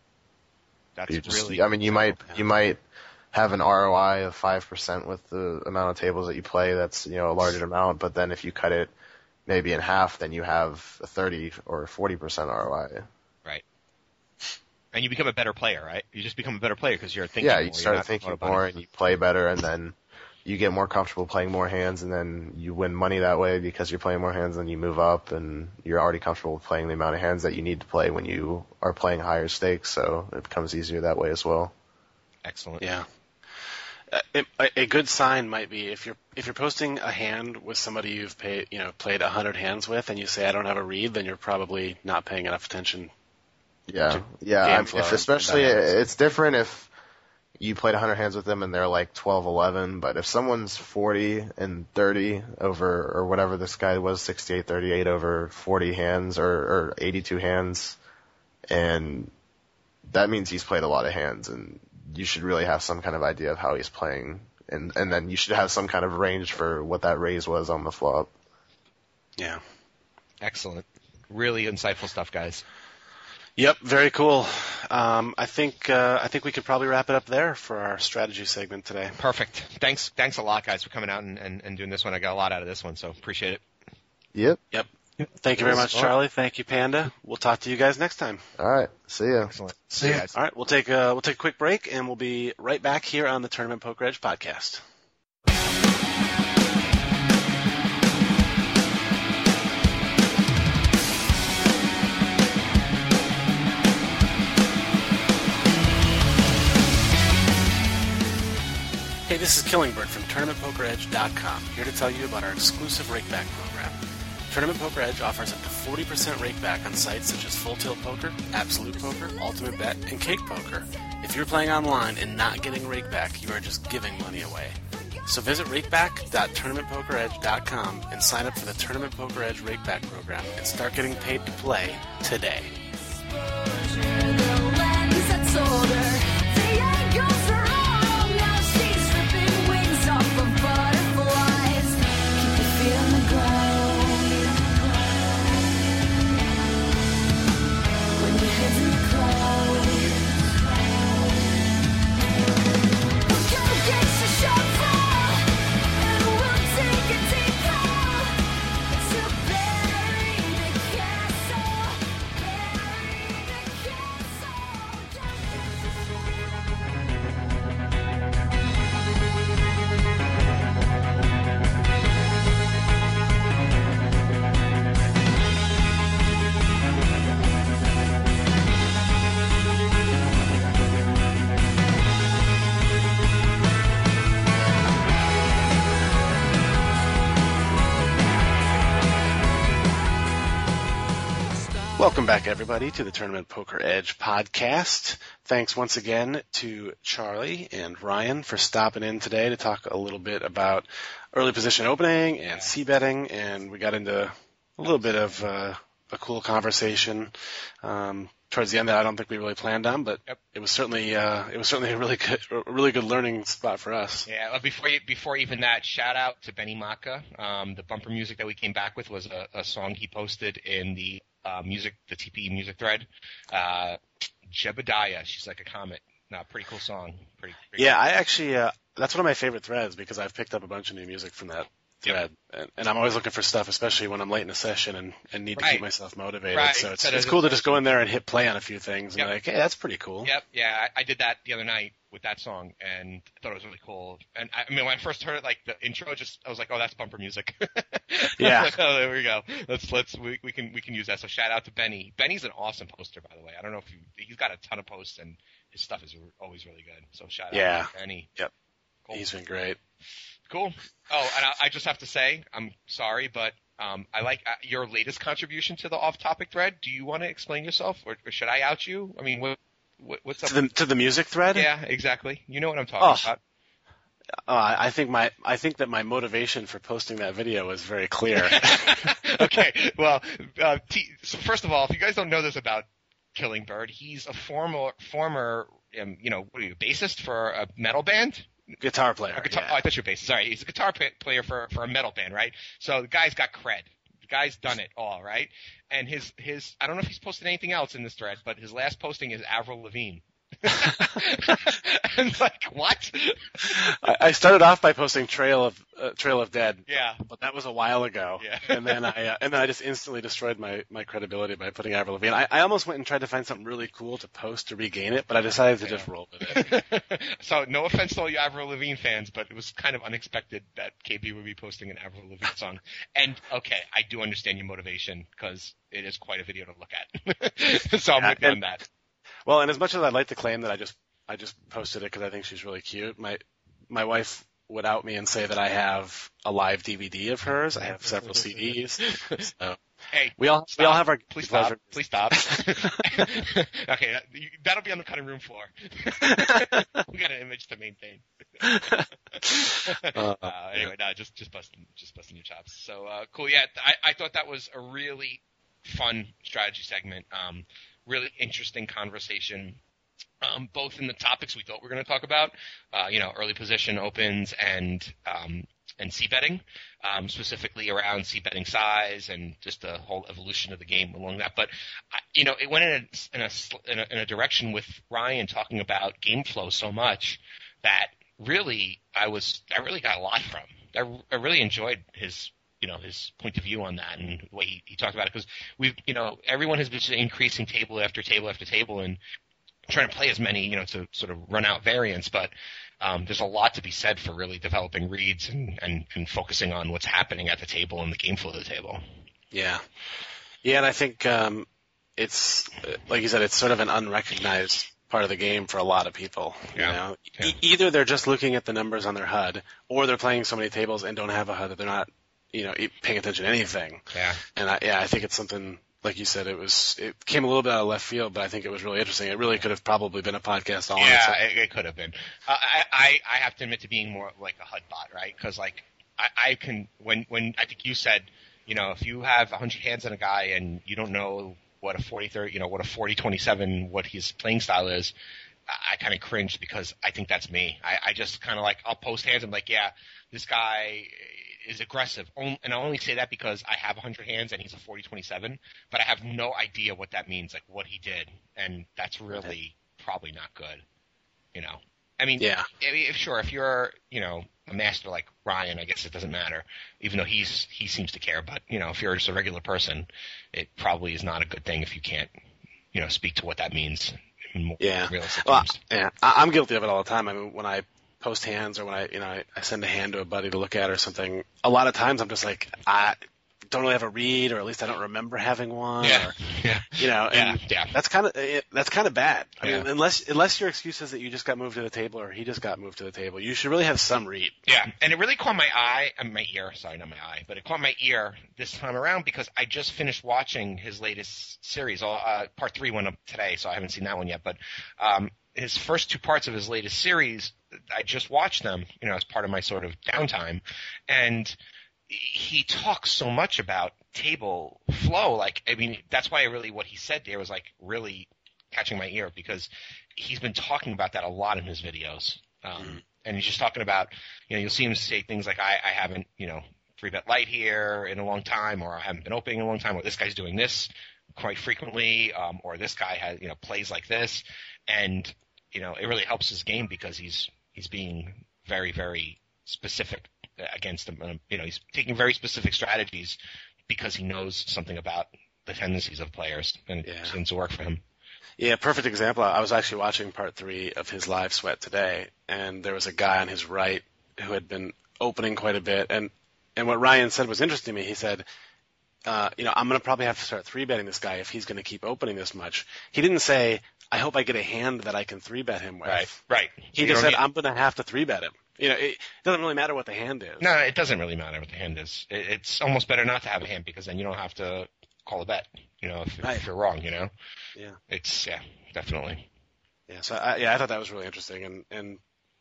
You might have an ROI of 5% with the amount of tables that you play. That's, a larger amount. But then if you cut it maybe in half, then you have a 30 or 40% ROI. Right. And you become a better player, right? You just become a better player because you're thinking Yeah, more. you start thinking more and you play better, and then you get more comfortable playing more hands, and then you win money that way because you're playing more hands, and you move up, and you're already comfortable with playing the amount of hands that you need to play when you are playing higher stakes, so it becomes easier that way as well. Excellent. Yeah. A good sign might be if you're posting a hand with somebody you've played 100 hands with, and you say I don't have a read, then you're probably not paying enough attention. Yeah. Especially It's different if you played 100 hands with them and they're like 12-11, but if someone's 40 and 30 over, or whatever this guy was, 68-38 over 40 hands or 82 hands, and that means he's played a lot of hands, and you should really have some kind of idea of how he's playing, and then you should have some kind of range for what that raise was on the flop. Yeah. Excellent. Really insightful stuff, guys. Yep, very cool. I think we could probably wrap it up there for our strategy segment today. Perfect. Thanks a lot, guys, for coming out and doing this one. I got a lot out of this one, so appreciate it. Yep. Thank you very much, Charlie. Thank you, Panda. We'll talk to you guys next time. All right. See ya. Excellent. See ya. Guys. All right, we'll take a quick break, and we'll be right back here on the Tournament Poker Edge podcast. Hey, this is Killingbird from TournamentPokerEdge.com, here to tell you about our exclusive rakeback program. Tournament Poker Edge offers up to 40% rakeback on sites such as Full Tilt Poker, Absolute Poker, Ultimate Bet, and Cake Poker. If you're playing online and not getting rakeback, you are just giving money away. So visit rakeback.tournamentpokeredge.com and sign up for the Tournament Poker Edge rakeback program and start getting paid to play today. Welcome back, everybody, to the Tournament Poker Edge podcast. Thanks once again to Charlie and Ryan for stopping in today to talk a little bit about early position opening and c-betting, and we got into a little bit of a cool conversation towards the end that I don't think we really planned on, but it was certainly a really good learning spot for us. Yeah. Before even that, shout out to Benny Maka. The bumper music that we came back with was a song he posted in the TPE music thread. Jebediah, she's like a comet. Pretty cool song. Pretty yeah, cool. I actually that's one of my favorite threads because I've picked up a bunch of new music from that thread, and I'm always looking for stuff, especially when I'm late in a session and need to keep myself motivated. Right. So it's cool to just go in there and hit play on a few things and be like, hey, that's pretty cool. Yep, yeah, I did that the other night with that song, and I thought it was really cool. And I mean, when I first heard it, like the intro, I was like, oh, that's bumper music. Yeah. Like, oh, there we go. We can use that. So shout out to Benny. Benny's an awesome poster, by the way. I don't know if he's got a ton of posts, and his stuff is always really good. So shout out to Benny. Yep. Cool. He's been great. Cool. Oh, and I just have to say, I'm sorry, but I like your latest contribution to the off-topic thread. Do you want to explain yourself, or should I out you? I mean, what's up? To the music thread? Yeah, exactly. You know what I'm talking about. I think that my motivation for posting that video was very clear. Okay. Well, so first of all, if you guys don't know this about Killingbird, he's a former bassist for a metal band. Guitar player. Oh, I thought you were bassist. Sorry, he's a guitar player for a metal band, right? So the guy's got cred. The guy's done it all, right? And his I don't know if he's posted anything else in this thread, but his last posting is Avril Lavigne. And like, what? I started off by posting Trail of Dead. Yeah. But that was a while ago. Yeah. And then I just instantly destroyed my credibility by putting Avril Lavigne. I almost went and tried to find something really cool to post to regain it, but I decided to just roll with it. So no offense to all you Avril Lavigne fans, but it was kind of unexpected that KB would be posting an Avril Lavigne song. And okay, I do understand your motivation because it is quite a video to look at. So I'm with you on that. Well, and as much as I'd like to claim that I just posted it because I think she's really cute, my wife would out me and say that I have a live DVD of hers. I have several CDs. So Hey, we all have our please pleasure. stop. Okay, that'll be on the cutting room floor. We got an image to maintain. Anyway, no, just busting your chops. So cool. Yeah, I thought that was a really fun strategy segment. Really interesting conversation. Both in the topics we thought we were going to talk about, early position opens and C betting, specifically around C betting size and just the whole evolution of the game along that. But it went in a direction with Ryan talking about game flow so much that really I really got a lot from. I really enjoyed his point of view on that and the way he talked about it, because everyone has been increasing table after table after table and trying to play as many, to sort of run out variants, but there's a lot to be said for really developing reads and focusing on what's happening at the table and the game flow of the table. Yeah. Yeah, and I think it's, like you said, it's sort of an unrecognized part of the game for a lot of people. Yeah. Either they're just looking at the numbers on their HUD, or they're playing so many tables and don't have a HUD that they're not, paying attention to anything. Yeah. And I think it's something, like you said, it came a little bit out of left field, but I think it was really interesting. It really could have probably been a podcast all on its own. Yeah, it could have been. I have to admit to being more like a HUD bot, right? Because I can when I think you said, if you have 100 hands on a guy and you don't know what a 40-30, what a 40-27, what his playing style is, I kind of cringe because I think that's me. I just kind of I'll post hands. I'm like, yeah, this guy is aggressive. And I only say that because I have 100 hands and he's a 40-27, but I have no idea what that means, like what he did. And that's really probably not good, I mean, yeah. If you're, a master like Ryan, I guess it doesn't matter, even though he seems to care. But, if you're just a regular person, it probably is not a good thing if you can't, speak to what that means in realistic terms. Yeah, I'm guilty of it all the time. I mean, when I post hands or when I send a hand to a buddy to look at or something, a lot of times I'm just like, I don't really have a read, or at least I don't remember having one. That's kind of bad. I mean, unless your excuse is that you just got moved to the table or he just got moved to the table, you should really have some read. Yeah, and it really caught my ear. Sorry, not my eye, but it caught my ear this time around because I just finished watching his latest series. Part 3 went up today, so I haven't seen that one yet. But his first 2 parts of his latest series, I just watched them, as part of my sort of downtime, and he talks so much about table flow. That's why what he said there was really catching my ear, because he's been talking about that a lot in his videos. And he's just talking about, you'll see him say things like, I haven't, 3-bet light here in a long time, or I haven't been opening in a long time, or this guy's doing this quite frequently, or this guy has, plays like this. And, it really helps his game because he's being very, very specific against them. He's taking very specific strategies because he knows something about the tendencies of players, and it seems to work for him. Yeah, perfect example. I was actually watching part 3 of his live sweat today, and there was a guy on his right who had been opening quite a bit, and what Ryan said was interesting to me. He said, I'm going to probably have to start 3-betting this guy if he's going to keep opening this much. He didn't say, I hope I get a hand that I can 3-bet him with. Right. He just said, I'm going to have to 3-bet him. It doesn't really matter what the hand is. No, it doesn't really matter what the hand is. It's almost better not to have a hand because then you don't have to call a bet, if you're wrong, Yeah. It's, definitely. Yeah, so I thought that was really interesting. And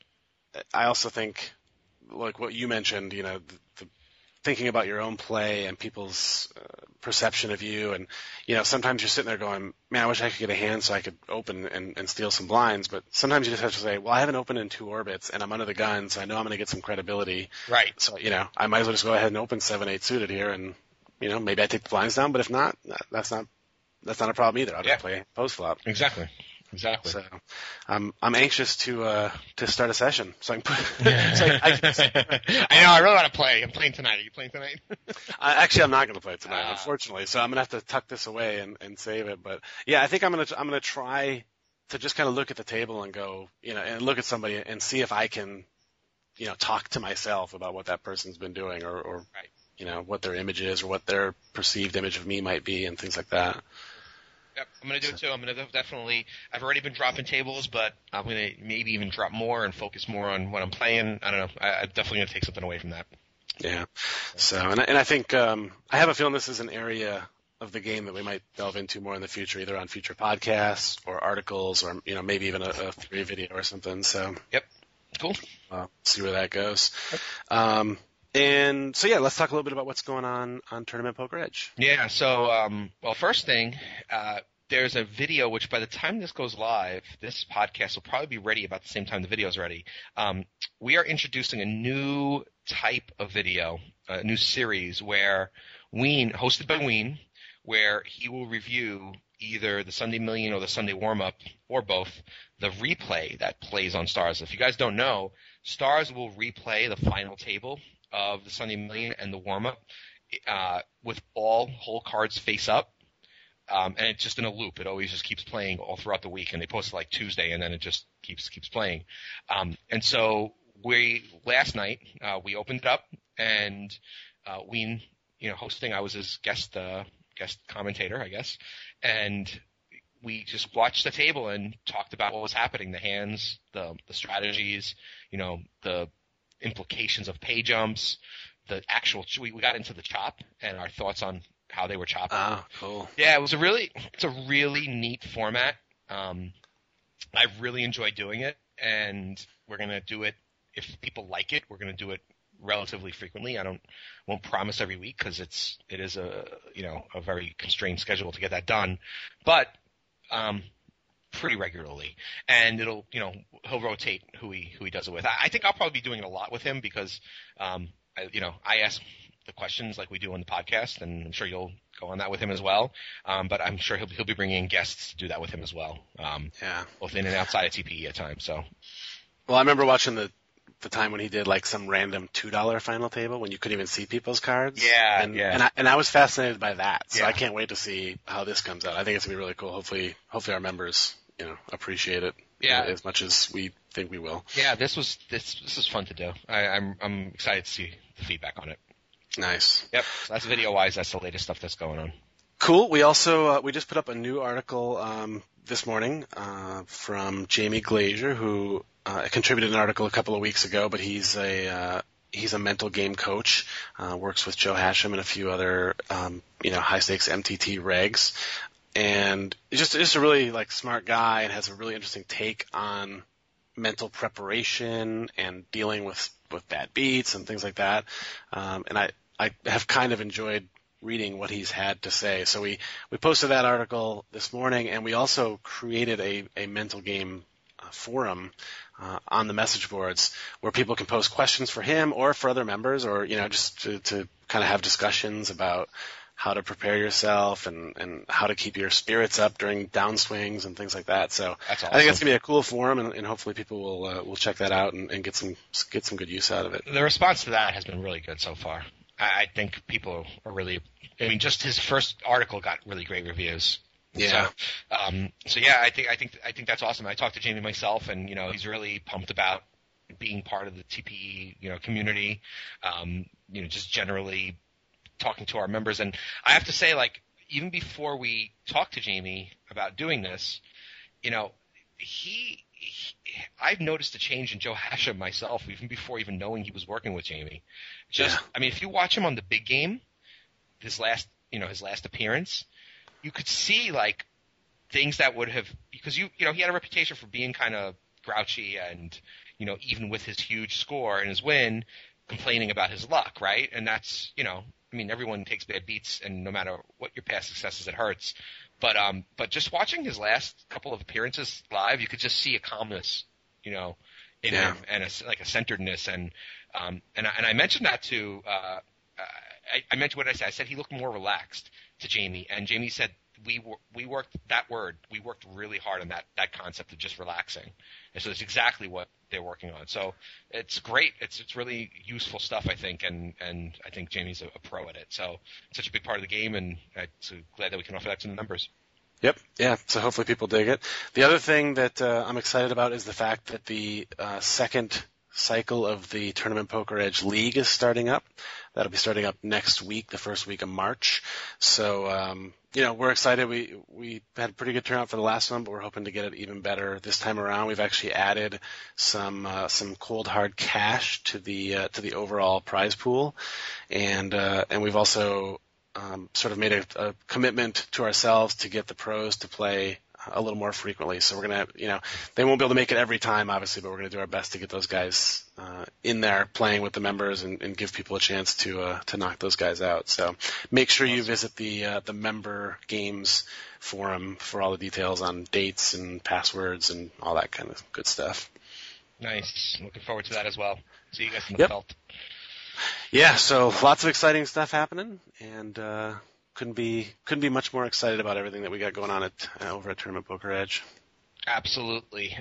I also think, like what you mentioned, the thinking about your own play and people's perception of you. And, sometimes you're sitting there going, man, I wish I could get a hand so I could open and steal some blinds. But sometimes you just have to say, well, I haven't opened in 2 orbits and I'm under the gun, so I know I'm going to get some credibility. Right. So, I might as well just go ahead and open 7-8 suited here and, maybe I take the blinds down. But if not, that's not a problem either. I'll just play post flop. Exactly. Exactly. So I'm anxious to start a session. So I can put. I know. I really want to play. I'm playing tonight. Are you playing tonight? Actually, I'm not going to play it tonight, unfortunately. So I'm going to have to tuck this away and save it. But yeah, I think I'm going to try to just kind of look at the table and go, and look at somebody and see if I can, talk to myself about what that person's been doing or right. What their image is or what their perceived image of me might be and things like that. Yep, I'm going to do it too. I'm going to definitely – I've already been dropping tables, but I'm going to maybe even drop more and focus more on what I'm playing. I don't know. I'm definitely going to take something away from that. Yeah. So, and I think I have a feeling this is an area of the game that we might delve into more in the future, either on future podcasts or articles or, maybe even a 3 video or something. So. Yep. Cool. See where that goes. And so, yeah, let's talk a little bit about what's going on Tournament Poker Edge. Yeah, so, first thing, there's a video which by the time this goes live, this podcast will probably be ready about the same time the video is ready. We are introducing a new type of video, a new series where hosted by Ween, where he will review either the Sunday Million or the Sunday Warm-Up, or both, the replay that plays on Stars. If you guys don't know, Stars will replay the final table of the Sunday Million and the warm-up with all whole cards face up, and it's just in a loop. It always just keeps playing all throughout the week, and they post it like Tuesday, and then it just keeps playing. And so last night we opened it up, and Ween, hosting. I was his guest commentator, I guess, and we just watched the table and talked about what was happening, the hands, the strategies, the implications of pay jumps, the actual we got into the chop and our thoughts on how they were chopping. Oh, cool. Yeah, it's a really neat format. I really enjoy doing it, and we're gonna do it if people like it. We're gonna do it relatively frequently. Won't promise every week because it is a very constrained schedule to get that done, but pretty regularly, and he'll rotate who he does it with. I think I'll probably be doing it a lot with him because I ask the questions like we do on the podcast, and I'm sure you'll go on that with him as well. But I'm sure he'll be bringing in guests to do that with him as well. Both in and outside of TPE at times. So, well, I remember watching the time when he did like some random $2 final table when you couldn't even see people's cards. Yeah, and I was fascinated by that. So yeah. I can't wait to see how this comes out. I think it's gonna be really cool. Hopefully our members appreciate it as much as we think we will. Yeah, this is fun to do. I'm excited to see the feedback on it. Nice. Yep. So that's video wise. That's the latest stuff that's going on. Cool. We also we just put up a new article this morning from Jamie Glazier, who contributed an article a couple of weeks ago, but he's a mental game coach, works with Joe Hashim and a few other high stakes MTT regs. And just a really smart guy and has a really interesting take on mental preparation and dealing with bad beats and things like that. And I have kind of enjoyed reading what he's had to say. So we posted that article this morning, and we also created a mental game forum on the message boards where people can post questions for him or for other members, or just to kind of have discussions about how to prepare yourself and how to keep your spirits up during downswings and things like that. So that's awesome. I think it's gonna be a cool forum, and hopefully people will check that out and get some good use out of it. The response to that has been really good so far. I think people are really. I mean, just his first article got really great reviews. Yeah. So yeah, I think that's awesome. I talked to Jamie myself, and he's really pumped about being part of the TPE community. Just generally talking to our members, and I have to say, even before we talked to Jamie about doing this, I've noticed a change in Joe Hashim myself, even before even knowing he was working with Jamie. I mean, if you watch him on the big game, his last appearance, you could see things that would have, because he had a reputation for being kind of grouchy and even with his huge score and his win, complaining about his luck, right? And that's everyone takes bad beats, and no matter what your past successes, it hurts. But just watching his last couple of appearances live, you could just see a calmness, in him, and a centeredness, and I mentioned that to I mentioned what I said. I said he looked more relaxed to Jamie, and Jamie said we worked that word. We worked really hard on that concept of just relaxing, and so it's exactly what they're working on. So it's great. It's really useful stuff, I think, and I think Jamie's a pro at it. So it's such a big part of the game, and I'm so glad that we can offer that to the members. Yep. Yeah. So hopefully people dig it. The other thing that I'm excited about is the fact that the second cycle of the Tournament Poker Edge League is starting up. That'll be starting up next week, the first week of March. So, we're excited. We had a pretty good turnout for the last one, but we're hoping to get it even better this time around. We've actually added some cold hard cash to the overall prize pool, and we've also sort of made a commitment to ourselves to get the pros to play a little more frequently. So we're going to, they won't be able to make it every time, obviously, but we're going to do our best to get those guys in there playing with the members and give people a chance to knock those guys out. So make sure you visit the member games forum for all the details on dates and passwords and all that kind of good stuff. Nice. Looking forward to that as well. See you guys in the felt. Yeah, so lots of exciting stuff happening, and couldn't be much more excited about everything that we got going on over at Tournament Poker Edge. Absolutely.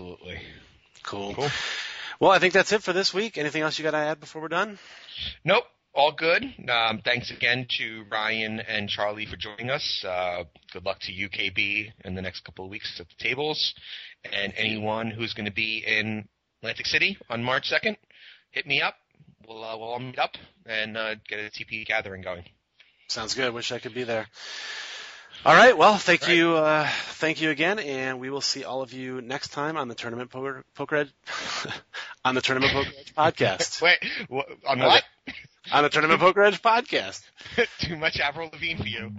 Cool. Well, I think that's it for this week. Anything else you got to add before we're done? Nope. All good. Thanks again to Ryan and Charlie for joining us. Good luck to UKB in the next couple of weeks at the tables. And anyone who's going to be in Atlantic City on March 2nd, hit me up. We'll all meet up and get a TP gathering going. Sounds good. Wish I could be there. All right. Well, thank you again, and we will see all of you next time on the Tournament Poker Edge on the Tournament Poker Edge podcast. Wait, on what? On the Tournament Poker Edge podcast. Too much Avril Lavigne for you.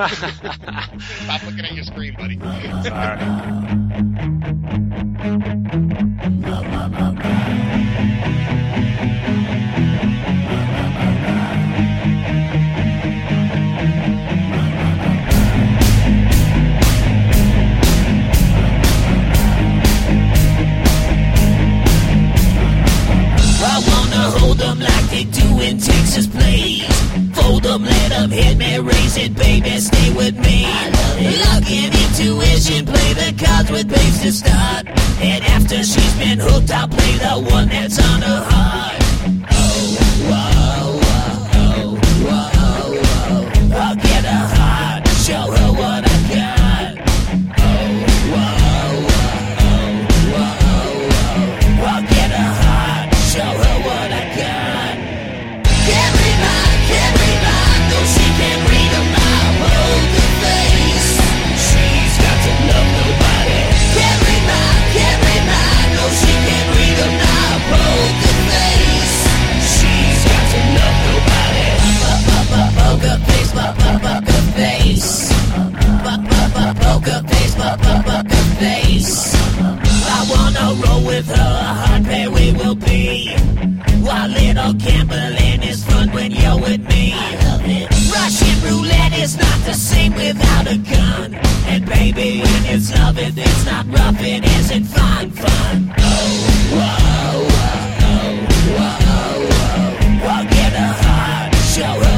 Stop looking at your screen, buddy. I wanna hold them like they do in Texas Plays. Fold them, let them hit me, raise it, baby, stay with me. Lock in intuition, play the cards with babes to start. And after she's been hooked, I'll play the one that's on her heart. Oh, whoa, whoa, whoa, whoa, whoa. I'll get her heart, show her what I got. Oh, whoa, whoa, whoa, whoa. I'll get her heart, show her what I got. Carry mine, though she can't read a my poker face. She's got to love nobody. Carry mine, though she can't read a my poker face. She's got to love nobody. Poker face, poker face. Poker face, poker face. I wanna roll with her, a hard pair we will be. While little gambling is fun when you're with me. Russian roulette is not the same without a gun. And baby, when it's love it's not rough, it isn't fun. Oh, whoa, whoa, whoa, whoa, whoa. I'll get her heart, show her